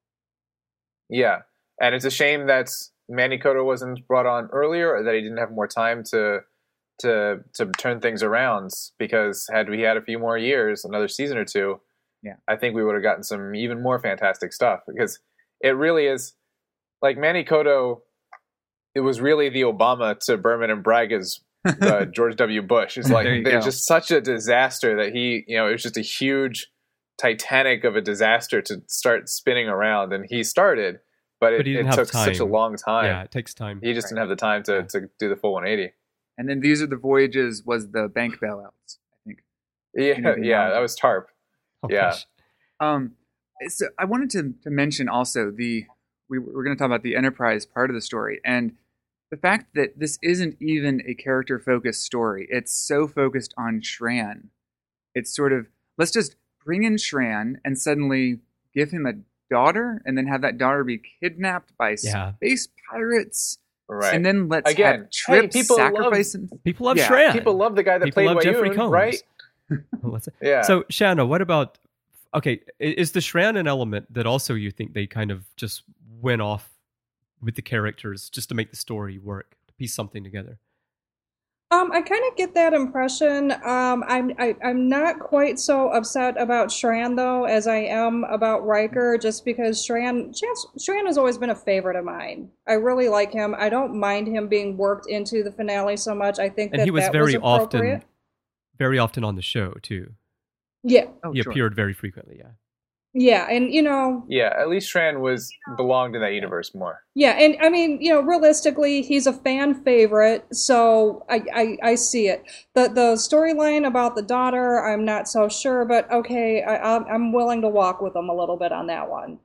Yeah, and it's a shame that Manny Coto wasn't brought on earlier, or that he didn't have more time to turn things around. Because had we had a few more years, another season or two, I think we would have gotten some even more fantastic stuff. Because it really is like Manny Coto. It was really the Obama to Berman and Braga's George W. Bush. It's like they're just such a disaster that it was just a huge Titanic of a disaster to start spinning around, and he started. but he it didn't have took time. such a long time. Yeah, it takes time. He just didn't have the time to do the full 180. And then These Are the Voyages was the bank bailouts, I think. Yeah, that was TARP. Oh, Yeah. gosh. So I wanted to mention also we were going to talk about the Enterprise part of the story, and the fact that this isn't even a character-focused story. It's so focused on Shran. It's sort of, let's just bring in Shran and suddenly give him a daughter, and then have that daughter be kidnapped by space pirates. Right. And then let's have Trip sacrifice him. People love Shran. People love the guy that played Jeffrey Wayun, Combs. right? Yeah. So, Shanna, what about... Okay, is the Shran an element that also you think they kind of just went off with the characters just to make the story work, to piece something together? I kind of get that impression. I'm not quite so upset about Shran though as I am about Riker, just because Shran has always been a favorite of mine. I really like him. I don't mind him being worked into the finale so much. I think he was very appropriate. often on the show too. Yeah, he appeared very frequently. Yeah. Yeah, and at least Shran belonged in that universe more. Yeah, and I mean, realistically, he's a fan favorite, so I see it. The storyline about the daughter, I'm not so sure, but okay, I'm willing to walk with him a little bit on that one.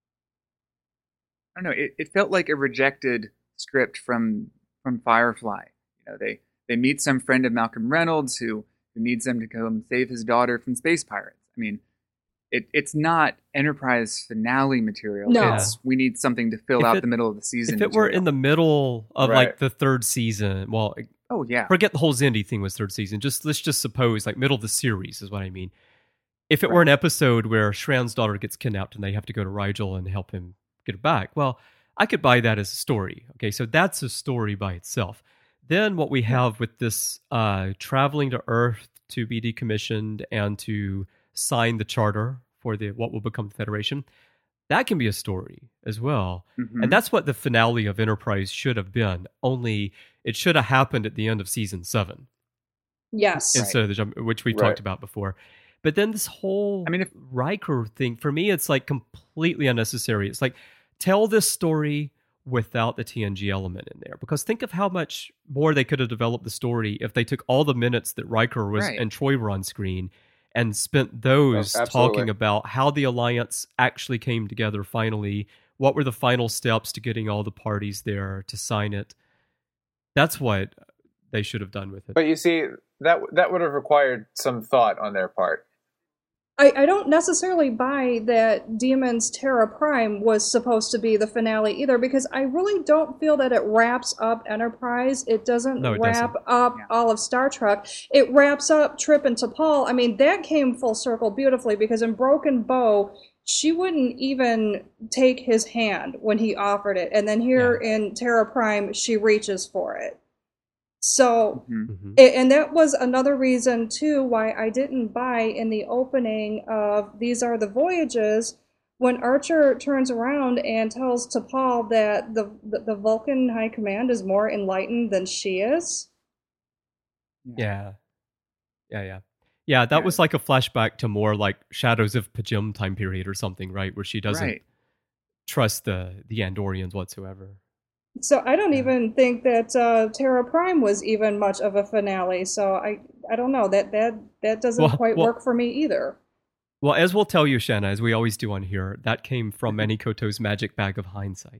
I don't know. It felt like a rejected script from Firefly. They meet some friend of Malcolm Reynolds who needs them to come save his daughter from space pirates. I mean, it's not Enterprise finale material. No. We need something to fill out the middle of the season. If it were in the middle of like the third season, well, forget the whole Xindi thing was third season. Let's just suppose like middle of the series is what I mean. If it were an episode where Shran's daughter gets kidnapped and they have to go to Rigel and help him get her back, well, I could buy that as a story. Okay, so that's a story by itself. Then what we have with this traveling to Earth to be decommissioned and to sign the charter for what will become the Federation, that can be a story as well. Mm-hmm. And that's what the finale of Enterprise should have been, only it should have happened at the end of season 7. Yes. Instead of the jump, which we've talked about before. But then this whole Riker thing, for me, it's like completely unnecessary. It's like, tell this story without the TNG element in there. Because think of how much more they could have developed the story if they took all the minutes that Riker was and Troy were on screen and spent those talking about how the Alliance actually came together finally. What were the final steps to getting all the parties there to sign it? That's what they should have done with it. But you see, that would have required some thought on their part. I don't necessarily buy that Demon's Terra Prime was supposed to be the finale either, because I really don't feel that it wraps up Enterprise. It doesn't wrap up all of Star Trek. It wraps up Trip and T'Pol. I mean, that came full circle beautifully, because in Broken Bow, she wouldn't even take his hand when he offered it. And then here in Terra Prime, she reaches for it. So, and that was another reason, too, why I didn't buy in the opening of These Are the Voyages, when Archer turns around and tells T'Pol that the Vulcan High Command is more enlightened than she is. Yeah, that was like a flashback to more like Shadows of P'Jem time period or something, right? Where she doesn't trust the Andorians whatsoever. So I don't even think that Terra Prime was even much of a finale. So I don't know, that doesn't quite work for me either. Well, as we'll tell you, Shanna, as we always do on here, that came from Manny Koto's magic bag of hindsight.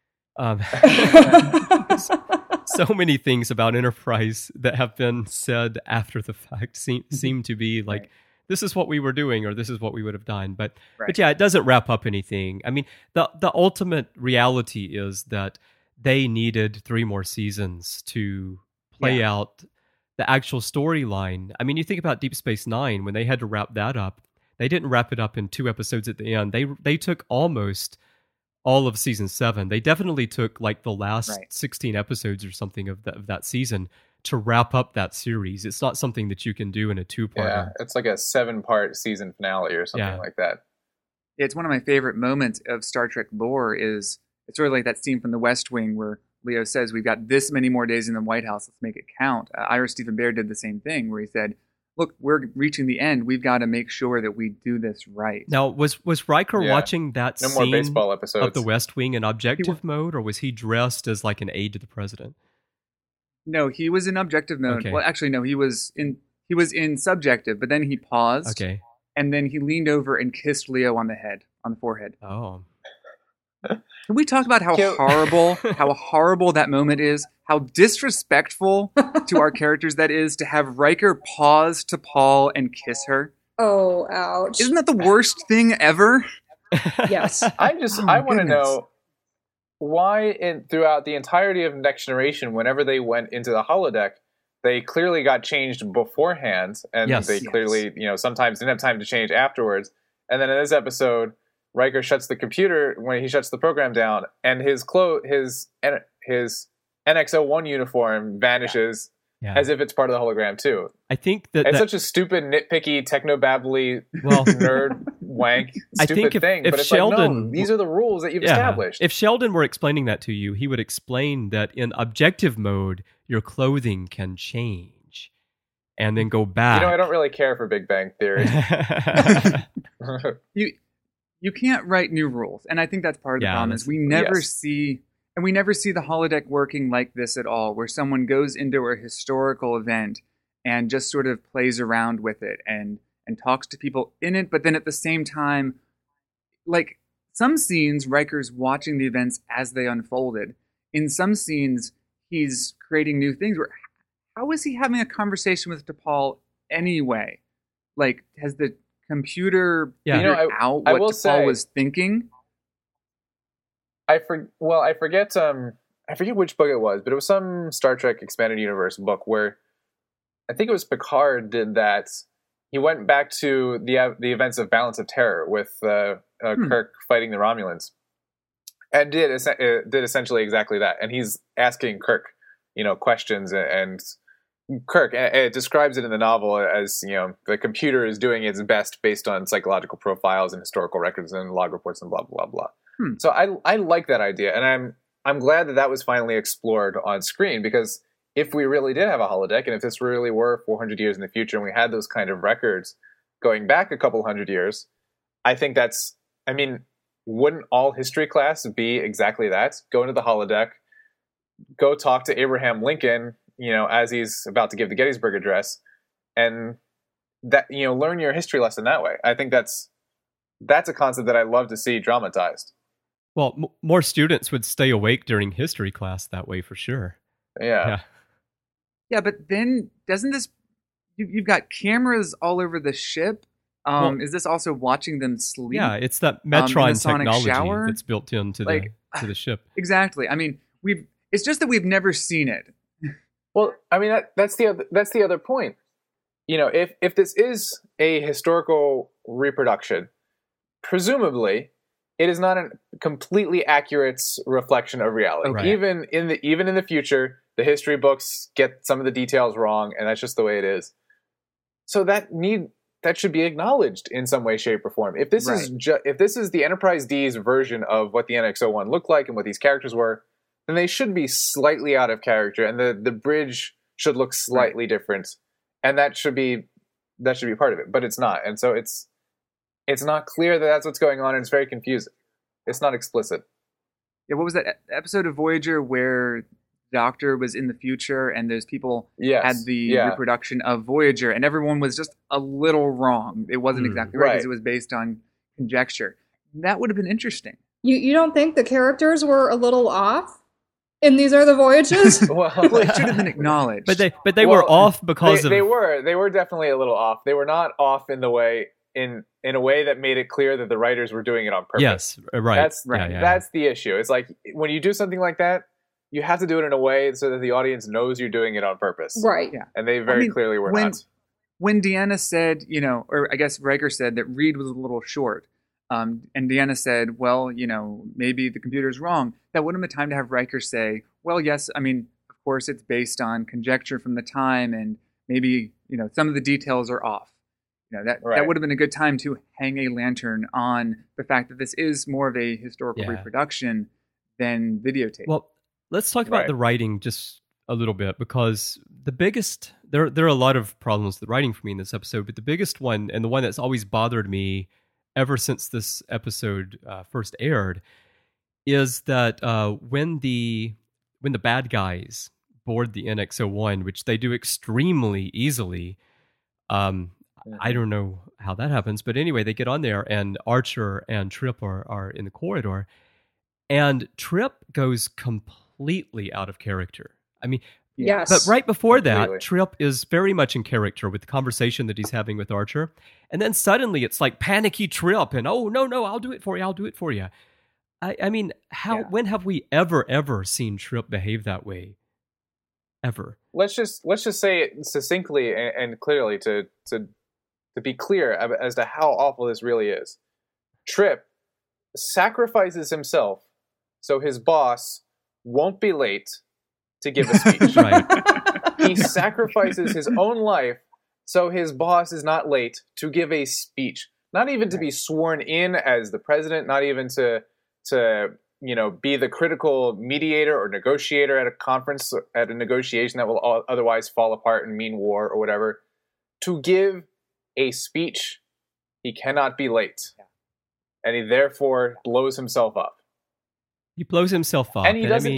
So many things about Enterprise that have been said after the fact seem to be like, this is what we were doing, or this is what we would have done. But yeah, it doesn't wrap up anything. I mean, the ultimate reality is that they needed 3 more seasons to play out the actual storyline. I mean, you think about Deep Space Nine, when they had to wrap that up, they didn't wrap it up in 2 episodes at the end. They took almost all of season 7. They definitely took like the last 16 episodes or something of that season to wrap up that series. It's not something that you can do in a 2-part. Yeah, it's like a 7-part season finale or something like that. Yeah, it's one of my favorite moments of Star Trek lore is, it's sort of like that scene from The West Wing where Leo says, we've got this many more days in the White House, let's make it count. Ira Stephen Bear did the same thing, where he said, look, we're reaching the end. We've got to make sure that we do this right. Now, was Riker watching that No more scene baseball episodes of the West Wing in objective mode, or was he dressed as like an aide to the president? No, he was in objective mode. Okay. Well, actually, no, he was in subjective, but then he paused. Okay. And then he leaned over and kissed Leo on the forehead. Oh. Can we talk about how horrible that moment is? How disrespectful to our characters that is to have Riker pause to Paul and kiss her. Oh, ouch. Isn't that the worst thing ever? Yes. I want to goodness. know why throughout the entirety of Next Generation, whenever they went into the holodeck, they clearly got changed beforehand, and they clearly, sometimes didn't have time to change afterwards. And then in this episode, Riker shuts the computer when he shuts the program down, and his NX-01 uniform vanishes as if it's part of the hologram too. I think that it's such a stupid, nitpicky, techno-babbly, nerd wank stupid thing. If but it's Sheldon, like, no, these are the rules that you've established. If Sheldon were explaining that to you, he would explain that in objective mode, your clothing can change and then go back. I don't really care for Big Bang Theory. You can't write new rules, and I think that's part of the problem. Is we never see the holodeck working like this at all, where someone goes into a historical event and just sort of plays around with it and talks to people in it, but then at the same time, like some scenes, Riker's watching the events as they unfolded. In some scenes, he's creating new things. How is he having a conversation with T'Pol anyway? Like, has the computer figured out what T'Pol was thinking? I forget which book it was, but it was some Star Trek Expanded Universe book where I think it was Picard did that. He went back to the events of Balance of Terror with Kirk fighting the Romulans, and did essentially exactly that. And he's asking Kirk, questions, and Kirk it describes it in the novel as the computer is doing its best based on psychological profiles and historical records and log reports and blah blah blah. So I like that idea, and I'm glad that was finally explored on screen, because if we really did have a holodeck, and if this really were 400 years in the future, and we had those kind of records going back a couple hundred years, I think wouldn't all history class be exactly that? Go into the holodeck, go talk to Abraham Lincoln, as he's about to give the Gettysburg Address, and that, learn your history lesson that way. I think that's a concept that I love to see dramatized. Well, more students would stay awake during history class that way for sure. Yeah, but then doesn't this? You've got cameras all over the ship. Is this also watching them sleep? Yeah, it's that Metron technology shower that's built into the ship. Exactly. It's just that we've never seen it. Well, that's the other point. If this is a historical reproduction, presumably it is not a completely accurate reflection of reality. Right. Even in the future, the history books get some of the details wrong, and that's just the way it is. So that should be acknowledged in some way, shape, or form. If this is the Enterprise D's version of what the NX-01 looked like and what these characters were, then they should be slightly out of character, and the bridge should look slightly different, and that should be part of it. But it's not, and so it's not clear that that's what's going on, and it's very confusing. It's not explicit. Yeah, what was that episode of Voyager where Doctor was in the future and those people had the reproduction of Voyager, and everyone was just a little wrong. It wasn't exactly right because it was based on conjecture. That would have been interesting. You don't think the characters were a little off? And these are the voyages? Well, it should have been acknowledged. But they were off because they were definitely a little off. They were not off in a way that made it clear that the writers were doing it on purpose. Yes, right. That's the issue. It's like when you do something like that, you have to do it in a way so that the audience knows you're doing it on purpose. Right. Yeah. And they very clearly were not. When Deanna said, or I guess Riker said that Reed was a little short, and Deanna said, well, maybe the computer's wrong. That would have been time to have Riker say, well, yes, of course it's based on conjecture from the time, and maybe, some of the details are off. That would have been a good time to hang a lantern on the fact that this is more of a historical reproduction than videotape. Well, let's talk about the writing just a little bit because the biggest there are a lot of problems with writing for me in this episode, but the biggest one and the one that's always bothered me ever since this episode first aired is that when the bad guys board the NX-01, which they do extremely easily. I don't know how that happens, but anyway, they get on there and Archer and Trip are in the corridor, and Trip goes completely out of character. I mean, Yes. but right before Completely. that, Trip is very much in character with the conversation that he's having with Archer, and then suddenly it's like panicky Trip, and oh no, I'll do it for you. I mean, when have we ever seen Trip behave that way? Ever? Let's just say it succinctly and clearly to be clear as to how awful this really is. Trip sacrifices himself so his boss won't be late to give a speech. Right. He sacrifices his own life so his boss is not late to give a speech. Not even to be sworn in as the president, not even to be the critical mediator or negotiator at a conference, at a negotiation that will otherwise fall apart and mean war or whatever. To give a speech, he cannot be late. And he therefore blows himself up. He blows himself up. And he doesn't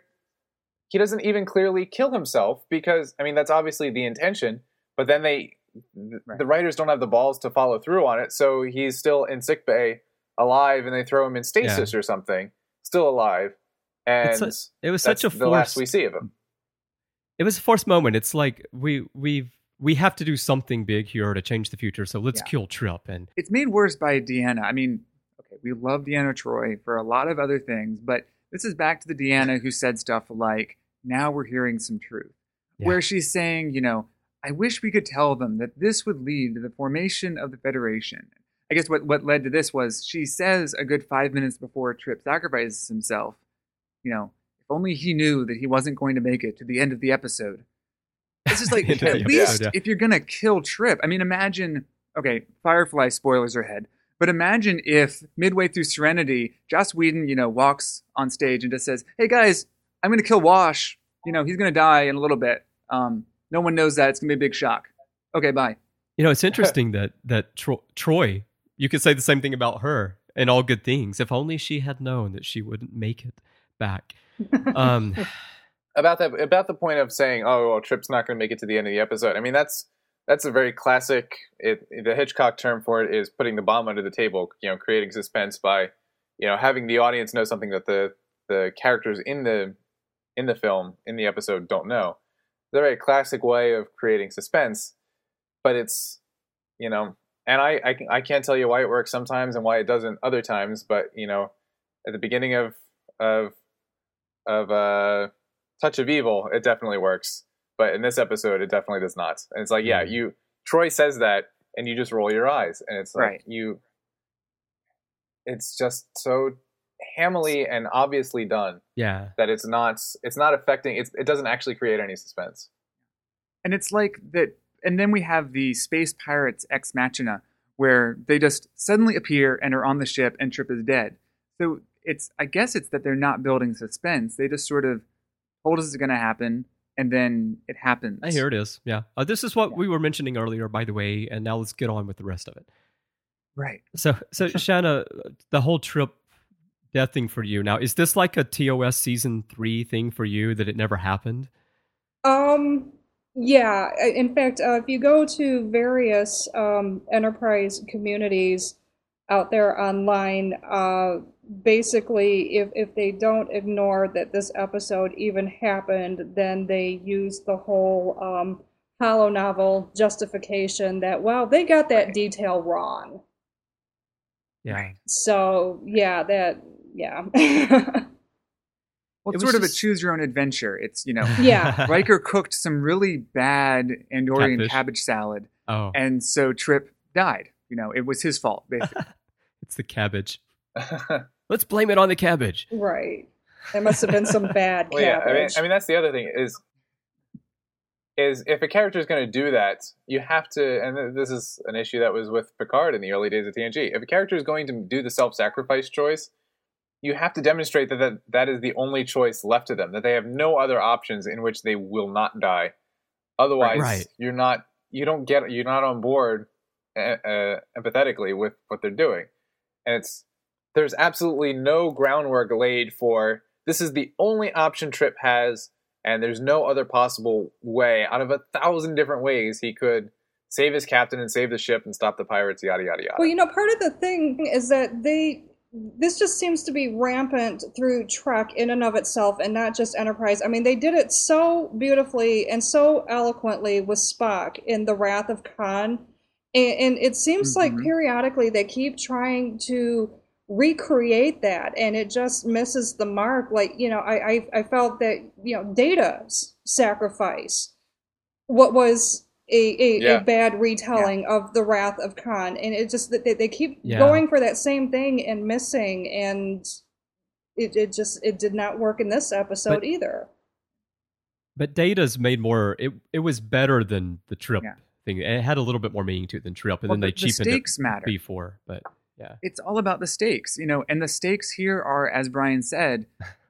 even clearly kill himself because, I mean, that's obviously the intention, but then the writers don't have the balls to follow through on it, so he's still in sickbay, alive, and they throw him in stasis or something, still alive, and it was such a the last we see of him. It was a forced moment. It's like we have to do something big here to change the future, so let's kill Trip. And it's made worse by Deanna. I mean, okay, we love Deanna Troi for a lot of other things, but this is back to the Deanna who said stuff like, now we're hearing some truth, where she's saying, I wish we could tell them that this would lead to the formation of the Federation. I guess what led to this was she says a good 5 minutes before Trip sacrifices himself, if only he knew that he wasn't going to make it to the end of the episode. It's just like, at least if you're going to kill Trip, I mean, imagine, okay, Firefly spoilers ahead, but imagine if midway through Serenity, Joss Whedon, walks on stage and just says, hey guys, I'm going to kill Wash. He's going to die in a little bit. No one knows that. It's going to be a big shock. Okay, bye. It's interesting that Troi, you could say the same thing about her and All Good Things. If only she had known that she wouldn't make it back. About the point of saying, oh, well, Trip's not going to make it to the end of the episode. I mean, that's a very classic. The Hitchcock term for it is putting the bomb under the table. Creating suspense by, having the audience know something that the characters in the film, in the episode, don't know. It's a very classic way of creating suspense, but it's, and I can't tell you why it works sometimes and why it doesn't other times, but at the beginning of Touch of Evil, it definitely works, but in this episode, it definitely does not. And it's like, Troi says that, and you just roll your eyes, and it's like it's just so hamily and obviously done. Yeah, that it's not affecting. It doesn't actually create any suspense. And it's like that. And then we have the Space Pirates Ex Machina, where they just suddenly appear and are on the ship, and Trip is dead. So I guess it's that they're not building suspense. They just sort of told us it's going to happen, and then it happens. Here it is. Yeah. This is what we were mentioning earlier, by the way, and now let's get on with the rest of it. Right. So Shanna, the whole Trip death thing for you now, is this like a TOS season 3 thing for you that it never happened? Yeah. In fact, if you go to various Enterprise communities out there online, basically, if they don't ignore that this episode even happened, then they use the whole Holo novel justification that, well, they got that detail wrong. Yeah. So, yeah. Well, it's sort of a choose your own adventure. It's, yeah. Riker cooked some really bad Andorian cabbage salad. Oh. And so Trip died. It was his fault, basically. It's the cabbage. Let's blame it on the cabbage. Right. There must have been some bad cabbage. Yeah, I mean that's the other thing is if a character is going to do that, you have to, and this is an issue that was with Picard in the early days of TNG. If a character is going to do the self-sacrifice choice, you have to demonstrate that is the only choice left to them, that they have no other options in which they will not die. Otherwise, you're not on board empathetically with what they're doing. And there's absolutely no groundwork laid for this is the only option Trip has, and there's no other possible way out of 1,000 different ways he could save his captain and save the ship and stop the pirates, yada, yada, yada. Well, part of the thing is that this just seems to be rampant through Trek in and of itself and not just Enterprise. I mean, they did it so beautifully and so eloquently with Spock in The Wrath of Khan. And it seems like periodically they keep trying to recreate that, and it just misses the mark. Like, I felt that, Data's sacrifice, what was a bad retelling of The Wrath of Khan, and it just they keep going for that same thing and missing, and it did not work in this episode either. But Data's made more. It was better than the Trip thing. It had a little bit more meaning to it than Trip, and then they cheapened it before. But it's all about the stakes, and the stakes here are, as Brian said,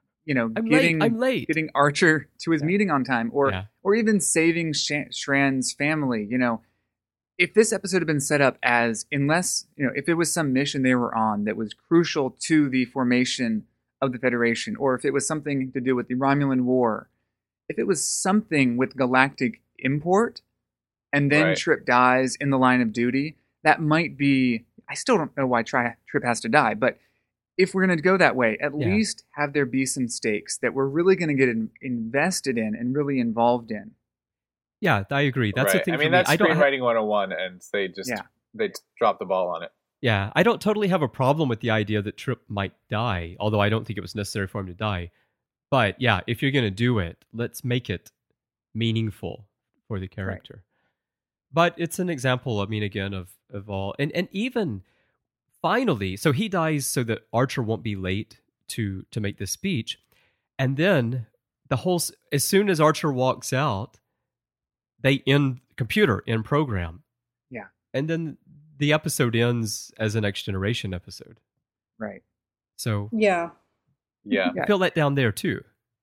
I'm late. Getting Archer to his meeting on time, or even saving Shran's family. If this episode had been set up as, if it was some mission they were on that was crucial to the formation of the Federation, or if it was something to do with the Romulan War, if it was something with galactic import, and then Trip dies in the line of duty, that might be. I still don't know why Trip has to die, but if we're going to go that way, at least have there be some stakes that we're really going to get invested in and really involved in. Yeah, I agree. That's the thing. I mean, that's screenwriting 101, and they just they dropped the ball on it. Yeah, I don't totally have a problem with the idea that Trip might die, although I don't think it was necessary for him to die. But yeah, if you're going to do it, let's make it meaningful for the character. Right. But it's an example, I mean, again, of all, and even finally, so he dies so that Archer won't be late to make this speech, and then as soon as Archer walks out, they end program. Yeah, and then the episode ends as a Next Generation episode. Right. So yeah, I feel let down there too.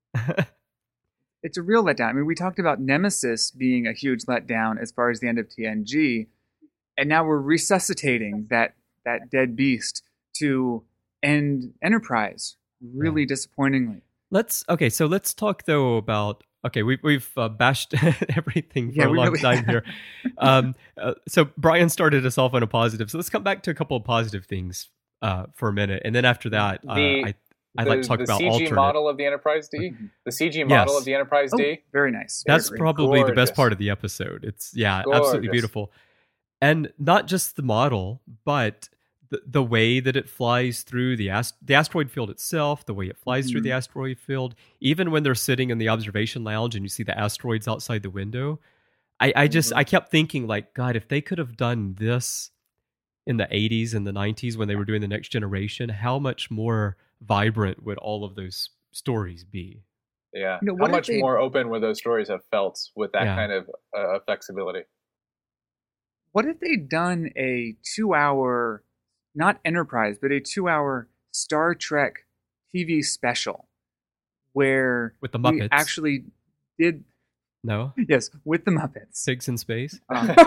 It's a real letdown. I mean, we talked about Nemesis being a huge letdown as far as the end of TNG, and now we're resuscitating that dead beast to end Enterprise really disappointingly. Let's talk though about we've bashed everything for a long time here. So Brian started us off on a positive, so let's come back to a couple of positive things for a minute, and then after that, I'd like to talk about the CG alternate. model of the Enterprise D. The CG model of the Enterprise D. Very nice. That's probably the best part of the episode. It's absolutely beautiful, and not just the model, but the way that it flies through the asteroid field itself, the way it flies through the asteroid field, even when they're sitting in the observation lounge and you see the asteroids outside the window. I kept thinking, like, God, if they could have done this in the 80s and the 90s when they were doing the Next Generation, how much more vibrant would all of those stories be? Yeah. How much more open would those stories have felt with that kind of flexibility? What if they'd done a 2-hour, not Enterprise, but a 2-hour Star Trek TV special where with the Muppets we actually did... No? Yes, with the Muppets. Pigs in Space?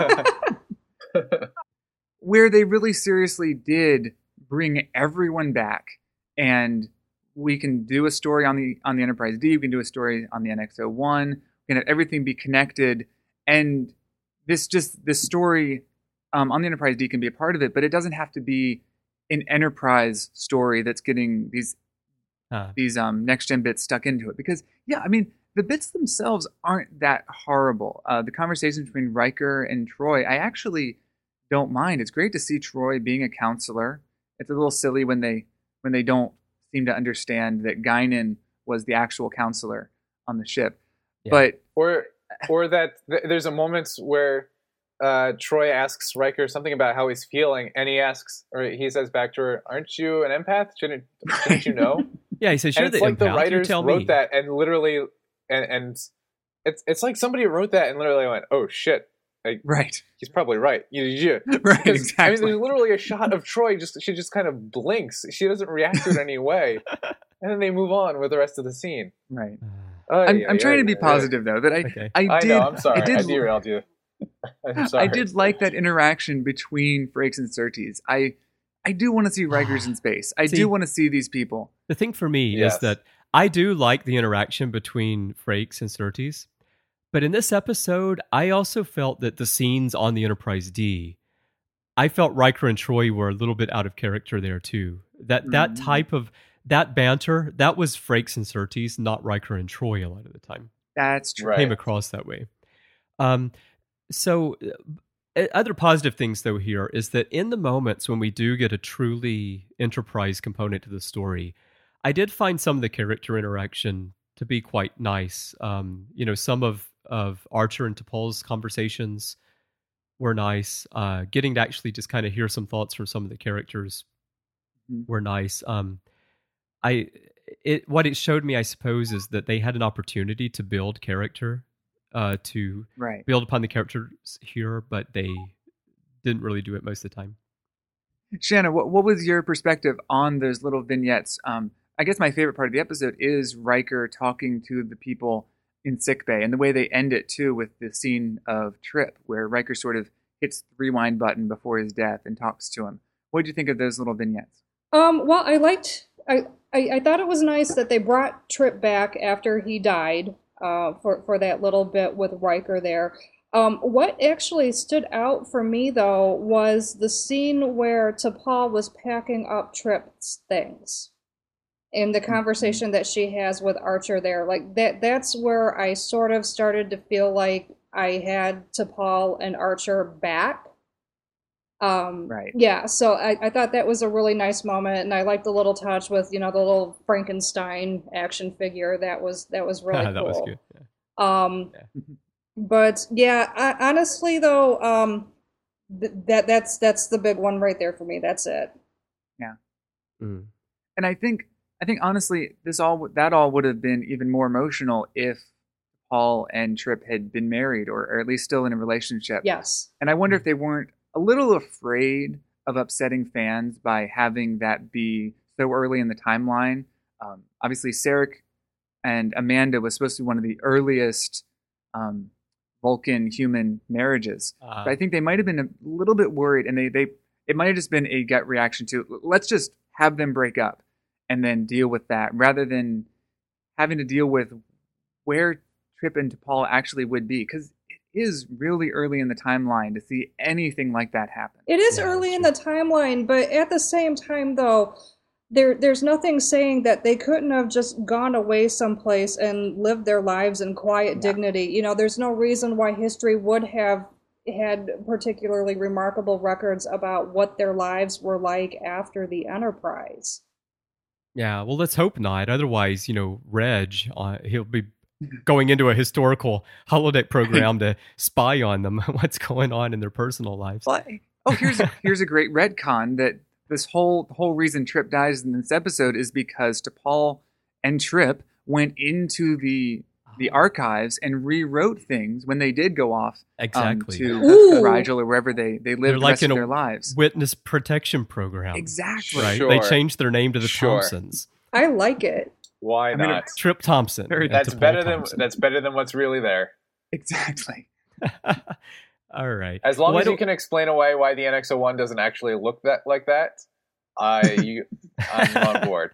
Where they really seriously did bring everyone back, and we can do a story on the Enterprise D, we can do a story on the NX-01, we can have everything be connected, and this story on the Enterprise D can be a part of it, but it doesn't have to be an Enterprise story that's getting these next gen bits stuck into it. Because the bits themselves aren't that horrible. The conversations between Riker and Troy, I actually don't mind. It's great to see Troy being a counselor. It's a little silly when they don't seem to understand that Guinan was the actual counselor on the ship. Yeah. But or that there's a moment where Troy asks Riker something about how he's feeling, and he says back to her, "Aren't you an empath? Shouldn't you know?" Yeah, he says, "You're the empath. The writers wrote that and literally, and it's like somebody wrote that and literally went, "Oh shit, Right. He's probably right. Right, exactly. I mean, there's literally a shot of Troy. She just kind of blinks. She doesn't react to it in any way, and then they move on with the rest of the scene. Right. I'm trying to be positive though. That I know. I'm sorry. I derailed you. I'm sorry. I did like that interaction between Frakes and Surtees. I do want to see Rikers in space. I do want to see these people. The thing for me is that I do like the interaction between Frakes and Surtees. But in this episode, I also felt that the scenes on the Enterprise D, I felt Riker and Troy were a little bit out of character there too. That type of, that banter, that was Frakes and Surtees, not Riker and Troy a lot of the time. That's true. Right. Came across that way. So other positive things though here is that in the moments when we do get a truly Enterprise component to the story, I did find some of the character interaction to be quite nice. Some of Archer and T'Pol's conversations were nice. Getting to actually just kind of hear some thoughts from some of the characters were nice. What it showed me, I suppose, is that they had an opportunity to build character, to build upon the characters here, but they didn't really do it most of the time. Shanna, what was your perspective on those little vignettes? I guess my favorite part of the episode is Riker talking to the people in sickbay, and the way they end it too with the scene of Trip, where Riker sort of hits the rewind button before his death and talks to him. What did you think of those little vignettes? Well, I thought it was nice that they brought Trip back after he died, for that little bit with Riker there. What actually stood out for me though was the scene where T'Pol was packing up Trip's things. In the conversation that she has with Archer there, like that's where I sort of started to feel like I had T'Pol and Archer back. Right. Yeah, so I thought that was a really nice moment, and I liked the little touch with, the little Frankenstein action figure. That was really cool. That was good. Yeah. But yeah, honestly though, that's the big one right there for me. That's it. Yeah. And I think honestly, that all would have been even more emotional if Paul and Trip had been married or at least still in a relationship. Yes. And I wonder if they weren't a little afraid of upsetting fans by having that be so early in the timeline. Obviously, Sarek and Amanda was supposed to be one of the earliest Vulcan-human marriages. But I think they might have been a little bit worried, and it might have just been a gut reaction to, let's just have them break up and then deal with that, rather than having to deal with where Trip and T'Pol actually would be, because it is really early in the timeline to see anything like that happen. It is early in the timeline, but at the same time, though, there's nothing saying that they couldn't have just gone away someplace and lived their lives in quiet dignity. There's no reason why history would have had particularly remarkable records about what their lives were like after the Enterprise. Yeah, well, let's hope not. Otherwise, Reg, he'll be going into a historical holodeck program to spy on them, what's going on in their personal lives. Well, here's a great retcon that this whole reason Trip dies in this episode is because T'Pol and Trip went into the archives and rewrote things when they did go off to Rigel or wherever they lived the rest of their lives. Witness protection program. Exactly. Right? Sure. They changed their name to the Thompsons. I like it. Why not? Trip Thompson. That's better than what's really there. Exactly. All right. As long as you can explain away why the NX-01 doesn't actually look like that, I'm on board.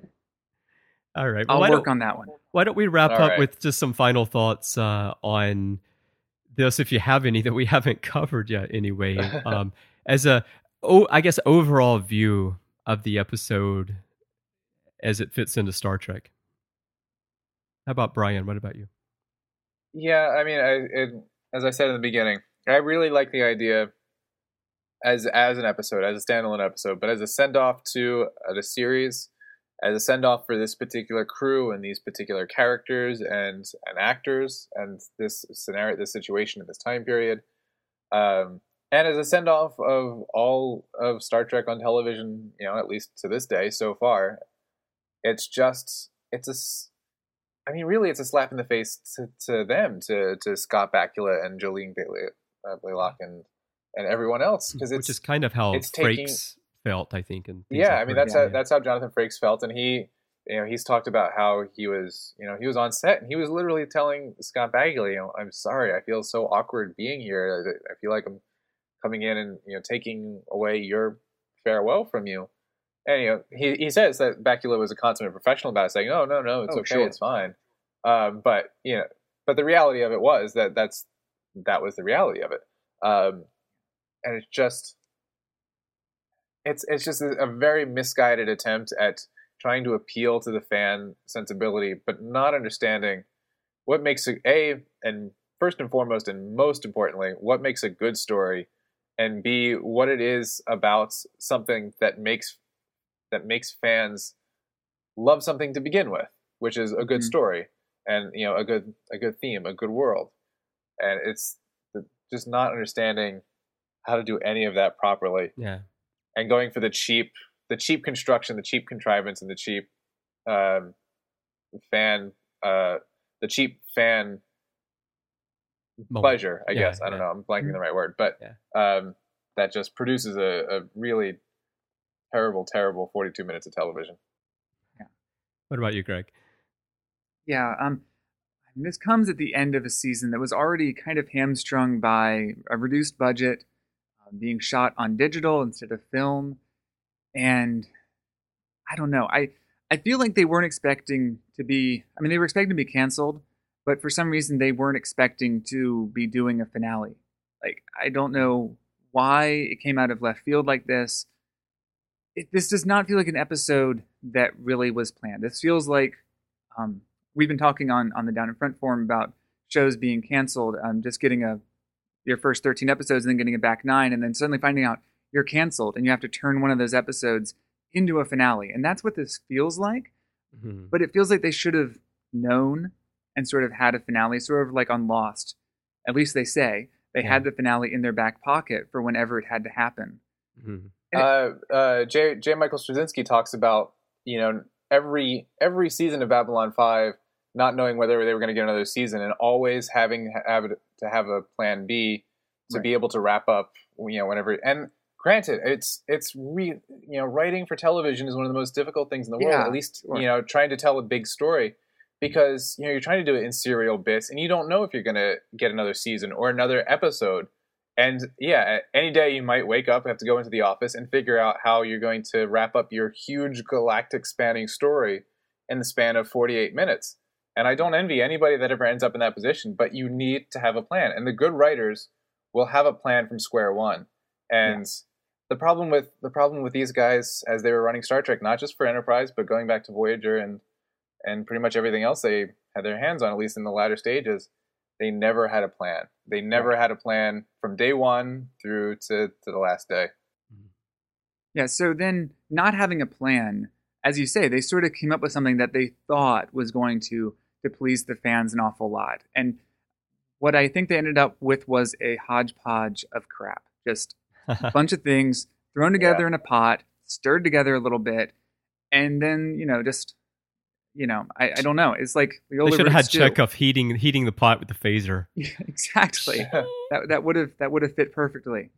All right. I'll work on that one. Why don't we wrap up with just some final thoughts on this, if you have any that we haven't covered yet anyway, as I guess, overall view of the episode as it fits into Star Trek. How about Brian? What about you? Yeah, I mean, as I said in the beginning, I really like the idea as an episode, as a standalone episode, but as a send-off to the series, as a send-off for this particular crew and these particular characters and actors and this scenario, this situation at this time period, and as a send-off of all of Star Trek on television, at least to this day so far, it's a slap in the face to them, to Scott Bakula and Jolene Blaylock and everyone else, because which is kind of how Frakes felt, I think. And I mean that's how Jonathan Frakes felt, and he's talked about how he was on set and he was literally telling Scott Bakula, I'm sorry, I feel so awkward being here. I feel like I'm coming in and taking away your farewell from you. And he says that Bakula was a consummate professional about it, saying, "Oh no, it's okay, sure. It's fine." But the reality of it was that was the reality of it, and it's just a very misguided attempt at trying to appeal to the fan sensibility, but not understanding what makes and first and foremost and most importantly, what makes a good story, and B, what it is about something that makes fans love something to begin with, which is a good story and a good theme, a good world. And it's just not understanding how to do any of that properly. Yeah. And going for the cheap construction, the cheap contrivance, and the cheap fan pleasure, I guess. I don't know. I'm blanking the right word, but that just produces a really terrible 42 minutes of television. Yeah. What about you, Greg? Yeah. This comes at the end of a season that was already kind of hamstrung by a reduced budget, being shot on digital instead of film. And I don't know. I feel like they weren't expecting to be, they were expecting to be canceled, but for some reason they weren't expecting to be doing a finale. Like, I don't know why it came out of left field like this. This does not feel like an episode that really was planned. This feels like, we've been talking on the Down in Front forum about shows being canceled, just getting your first 13 episodes and then getting a back 9, and then suddenly finding out you're canceled and you have to turn one of those episodes into a finale. And that's what this feels like. Mm-hmm. But it feels like they should have known and sort of had a finale, sort of like on Lost. At least they say they had the finale in their back pocket for whenever it had to happen. Mm-hmm. J. Michael Straczynski talks about, every season of Babylon 5 not knowing whether they were going to get another season and always having to have a plan B to be able to wrap up, whenever. And granted, writing for television is one of the most difficult things in the world, at least, trying to tell a big story, because, you're trying to do it in serial bits and you don't know if you're going to get another season or another episode. And any day you might wake up, have to go into the office and figure out how you're going to wrap up your huge galactic spanning story in the span of 48 minutes. And I don't envy anybody that ever ends up in that position, but you need to have a plan. And the good writers will have a plan from square one. And the problem with these guys as they were running Star Trek, not just for Enterprise, but going back to Voyager and pretty much everything else they had their hands on, at least in the latter stages, they never had a plan. They never had a plan from day one through to the last day. Yeah, so then not having a plan, as you say, they sort of came up with something that they thought was going to please the fans an awful lot. And what I think they ended up with was a hodgepodge of crap. Just a bunch of things thrown together in a pot, stirred together a little bit, and then, I don't know. It's like the old. They should have had Chekhov heating the pot with the phaser. Yeah, exactly. that would have fit perfectly.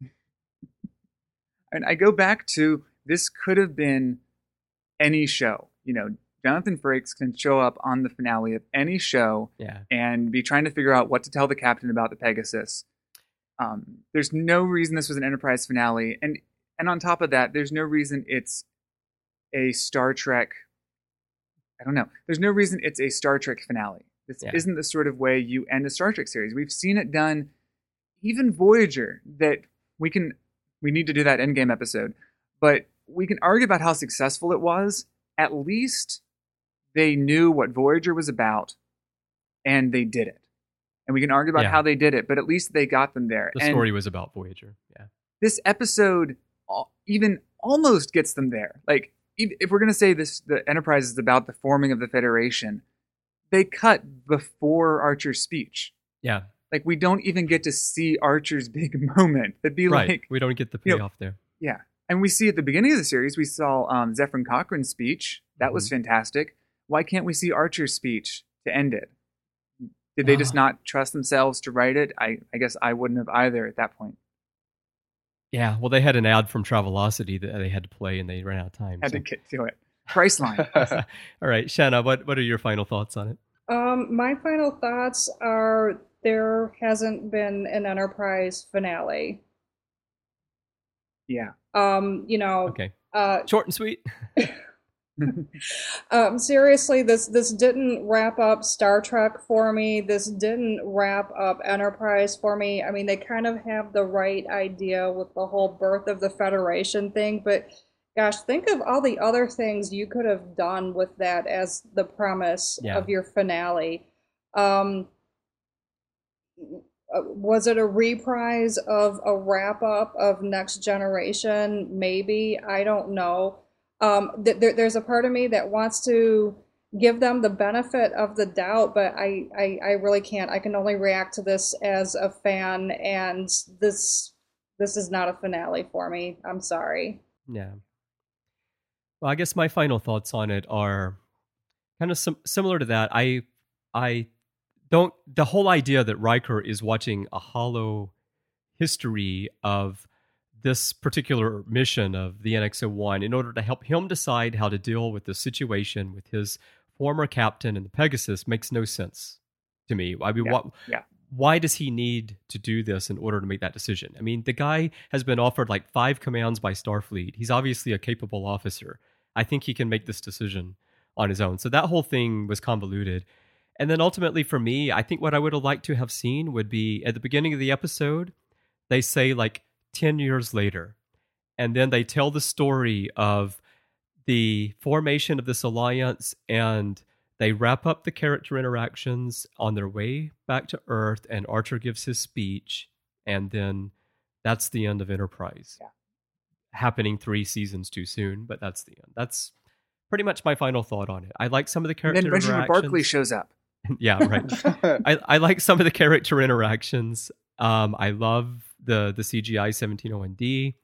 And I go back to, this could have been any show. Jonathan Frakes can show up on the finale of any show and be trying to figure out what to tell the captain about the Pegasus. There's no reason this was an Enterprise finale, and on top of that, there's no reason it's a Star Trek. I don't know. There's no reason it's a Star Trek finale. This isn't the sort of way you end a Star Trek series. We've seen it done, even Voyager, that we need to do that Endgame episode, but we can argue about how successful it was. At least they knew what Voyager was about, and they did it. And we can argue about how they did it, but at least they got them there. The story was about Voyager. Yeah. This episode even almost gets them there. Like, if we're going to say the Enterprise is about the forming of the Federation, they cut before Archer's speech. Yeah. Like, we don't even get to see Archer's big moment. That'd be like, we don't get the payoff there. Yeah. And we see at the beginning of the series, we saw Zefram Cochrane's speech. That was fantastic. Why can't we see Archer's speech to end it? Did they just not trust themselves to write it? I guess I wouldn't have either at that point. Yeah, well, they had an ad from Travelocity that they had to play, and they ran out of time. Had to get to it. Priceline. All right, Shanna, what are your final thoughts on it? My final thoughts are there hasn't been an Enterprise finale. Yeah. Okay. Short and sweet. Seriously, this didn't wrap up Star Trek for me. This didn't wrap up Enterprise for me. I mean, they kind of have the right idea with the whole birth of the Federation thing, but gosh, think of all the other things you could have done with that as the premise of your finale. Was it a reprise of a wrap-up of Next Generation? Maybe. I don't know. There's a part of me that wants to give them the benefit of the doubt, but I really can't. I can only react to this as a fan, and this is not a finale for me. I'm sorry. Yeah. Well, I guess my final thoughts on it are kind of similar to that. I don't. The whole idea that Riker is watching a hollow history of this particular mission of the NX-01 in order to help him decide how to deal with the situation with his former captain and the Pegasus makes no sense to me. I mean, why does he need to do this in order to make that decision? I mean, the guy has been offered like 5 commands by Starfleet. He's obviously a capable officer. I think he can make this decision on his own. So that whole thing was convoluted. And then ultimately for me, I think what I would have liked to have seen would be at the beginning of the episode, they say like 10 years later, and then they tell the story of the formation of this alliance, and they wrap up the character interactions on their way back to Earth, and Archer gives his speech, and then that's the end of Enterprise. Yeah. Happening 3 seasons too soon, but that's the end. That's pretty much my final thought on it. I like some of the character interactions. And then Benjamin Barclay shows up. Yeah, right. I like some of the character interactions. I love the CGI 1701D.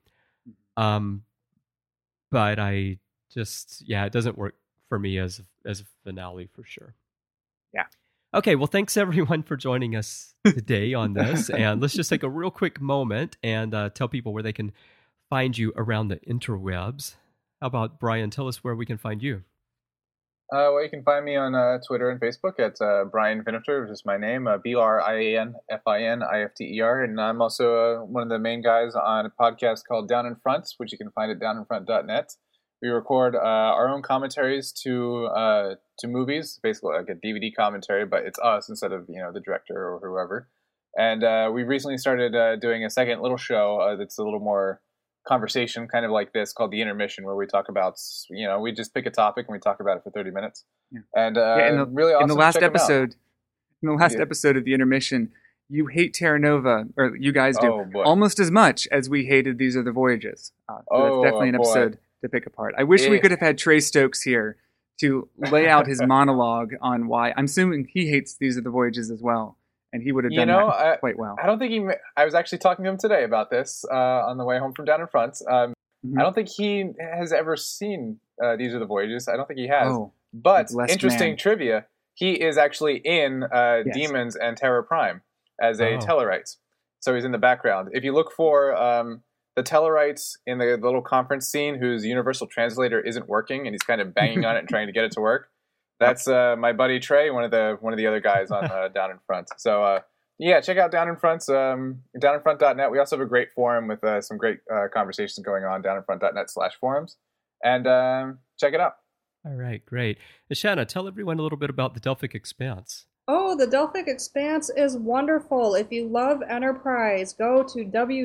But I just, it doesn't work for me as a finale for sure. Yeah. Okay, well, thanks everyone for joining us today on this. And let's just take a real quick moment and tell people where they can find you around the interwebs. How about, Brian, tell us where we can find you. Well, you can find me on Twitter and Facebook at Brian Finifter, which is my name, BrianFinifter, and I'm also one of the main guys on a podcast called Down in Front, which you can find at downinfront.net. We record our own commentaries to movies, basically like a DVD commentary, but it's us instead of the director or whoever. And we recently started doing a second little show that's a little more conversation, kind of like this, called The Intermission, where we talk about, we just pick a topic and we talk about it for 30 minutes. Yeah. And really awesome. In the last episode of The Intermission, you hate Terra Nova, or you guys do, almost as much as we hated These Are the Voyages. So that's definitely an episode to pick apart. I wish we could have had Trey Stokes here to lay out his monologue on why. I'm assuming he hates These Are the Voyages as well. And he would have done that quite well. I don't think I was actually talking to him today about this on the way home from Down in Front. I don't think he has ever seen These Are the Voyages. I don't think he has. Oh, but interesting trivia, he is actually in Demons and Terror Prime as a Tellarite. So he's in the background. If you look for the Tellarites in the little conference scene whose universal translator isn't working and he's kind of banging on it and trying to get it to work, that's my buddy Trey, one of the other guys on Down in Front. So check out Down in Front, downinfront.net. We also have a great forum with some great conversations going on, downinfront.net/forums, and check it out. All right, great. Shanna, tell everyone a little bit about the Delphic Expanse. Oh, the Delphic Expanse is wonderful. If you love Enterprise, go to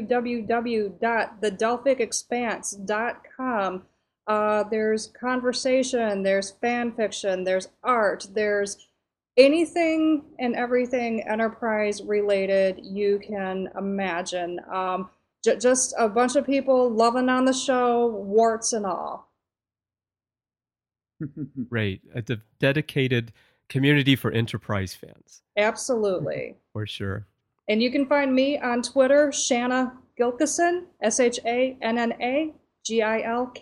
www.thedelphicexpanse.com. There's conversation, there's fan fiction, there's art, there's anything and everything Enterprise related you can imagine. Just a bunch of people loving on the show, warts and all. Right. A dedicated community for Enterprise fans. Absolutely. For sure. And you can find me on Twitter, Shanna Gilkeson, SHANNA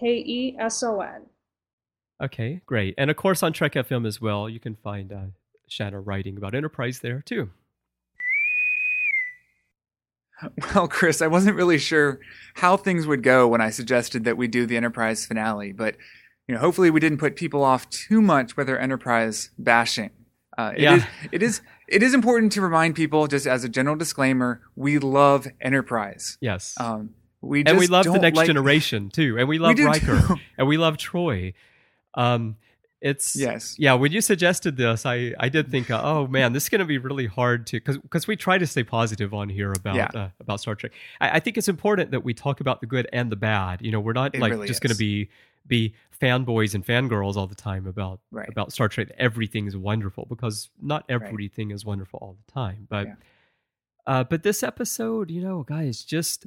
GILKESON. Okay, great. And of course on Trek FM as well, you can find Shatner writing about Enterprise there too. Well, Chris, I wasn't really sure how things would go when I suggested that we do the Enterprise finale, but hopefully we didn't put people off too much with our Enterprise bashing. It is important to remind people, just as a general disclaimer, we love Enterprise. Yes. We love the Next Generation too, and we love Riker, and we love Troy. Yes. Yeah, when you suggested this, I did think, oh man, this is going to be really hard to, because we try to stay positive on here about Star Trek. I think it's important that we talk about the good and the bad. We're not going to be fanboys and fangirls all the time about Star Trek. Everything is wonderful, because not everything is wonderful all the time. But this episode, guys, just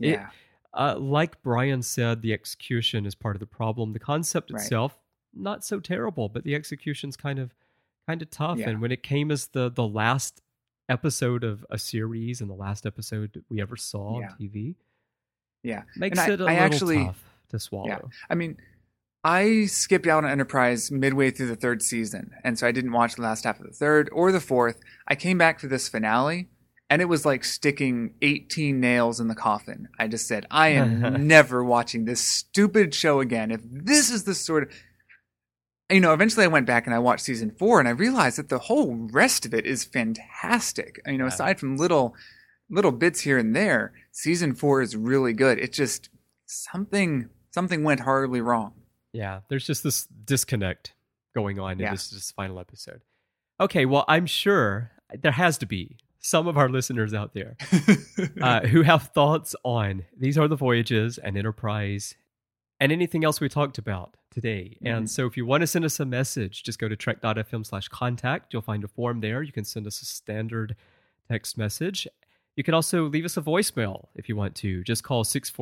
like Brian said, the execution is part of the problem. The concept itself, not so terrible, but the execution's kind of tough. And when it came as the last episode of a series and the last episode we ever saw on TV, makes it a little tough to swallow. Yeah. I mean, I skipped out on Enterprise midway through the third season, and so I didn't watch the last half of the third or the fourth. I came back for this finale, and it was like sticking 18 nails in the coffin. I just said, I am never watching this stupid show again. If this is the sort of... eventually I went back and I watched season 4, and I realized that the whole rest of it is fantastic. Aside from little bits here and there, season 4 is really good. It just... Something went horribly wrong. Yeah, there's just this disconnect going on in this final episode. Okay, well, I'm sure there has to be some of our listeners out there who have thoughts on These Are the Voyages and Enterprise and anything else we talked about today. Mm-hmm. And so if you want to send us a message, just go to trek.fm/contact. You'll find a form there. You can send us a standard text message. You can also leave us a voicemail if you want to. Just call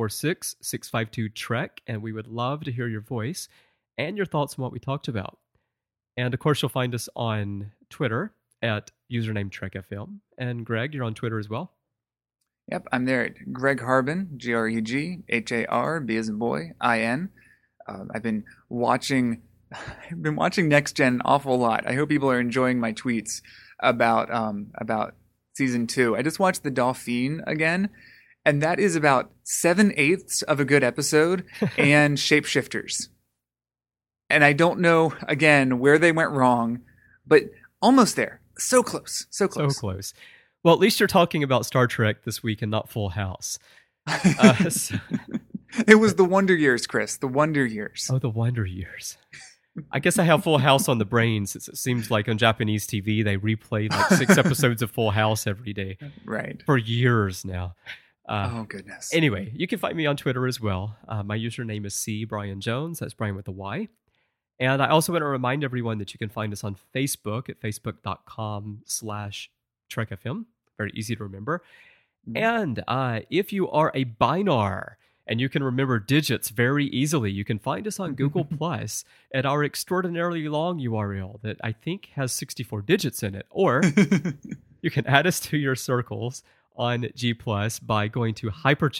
646-652-TREK, and we would love to hear your voice and your thoughts on what we talked about. And of course, you'll find us on Twitter at username TrekFM. And Greg, you're on Twitter as well? Yep, I'm there at Greg Harbin, GregHarbin, as in boy, IN. I've been watching Next Gen an awful lot. I hope people are enjoying my tweets about season 2. I just watched The Dauphine again, and that is about 7/8 of a good episode and shapeshifters. And I don't know, again, where they went wrong, but almost there. So close. So close. Well, at least you're talking about Star Trek this week and not Full House. It was the Wonder Years, Chris. The Wonder Years. Oh, the Wonder Years. I guess I have Full House on the brain, since it seems like on Japanese TV they replay like 6 episodes of Full House every day. Right. For years now. Oh, goodness. Anyway, you can find me on Twitter as well. My username is CBrianJones. That's Brian with a Y. And I also want to remind everyone that you can find us on Facebook at facebook.com/TrekFM. Very easy to remember. And if you are a Binar and you can remember digits very easily, you can find us on Google Plus at our extraordinarily long URL that I think has 64 digits in it. Or you can add us to your circles on G Plus by going to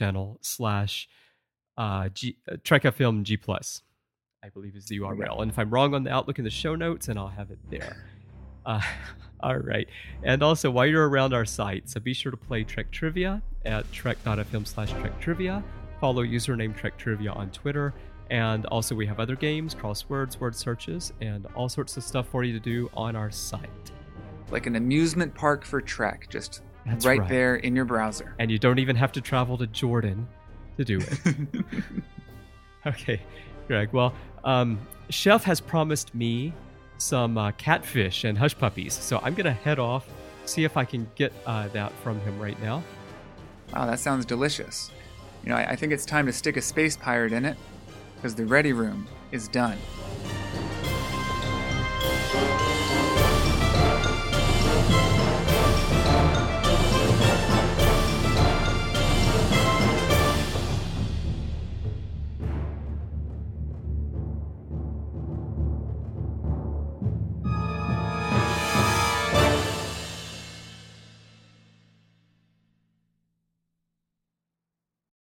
hyperchannel/TrekFM G Plus, I believe is the URL. And if I'm wrong on the Outlook in the show notes, and I'll have it there. All right. And also, while you're around our site, so be sure to play Trek Trivia at trek.fm/Trek Trivia. Follow username Trek Trivia on Twitter. And also, we have other games, crosswords, word searches, and all sorts of stuff for you to do on our site. Like an amusement park for Trek, just right there in your browser. And you don't even have to travel to Jordan to do it. Okay, Greg. Well, Chef has promised me some catfish and hush puppies, so I'm going to head off, see if I can get that from him right now. Wow, that sounds delicious. I think it's time to stick a space pirate in it, because the ready room is done.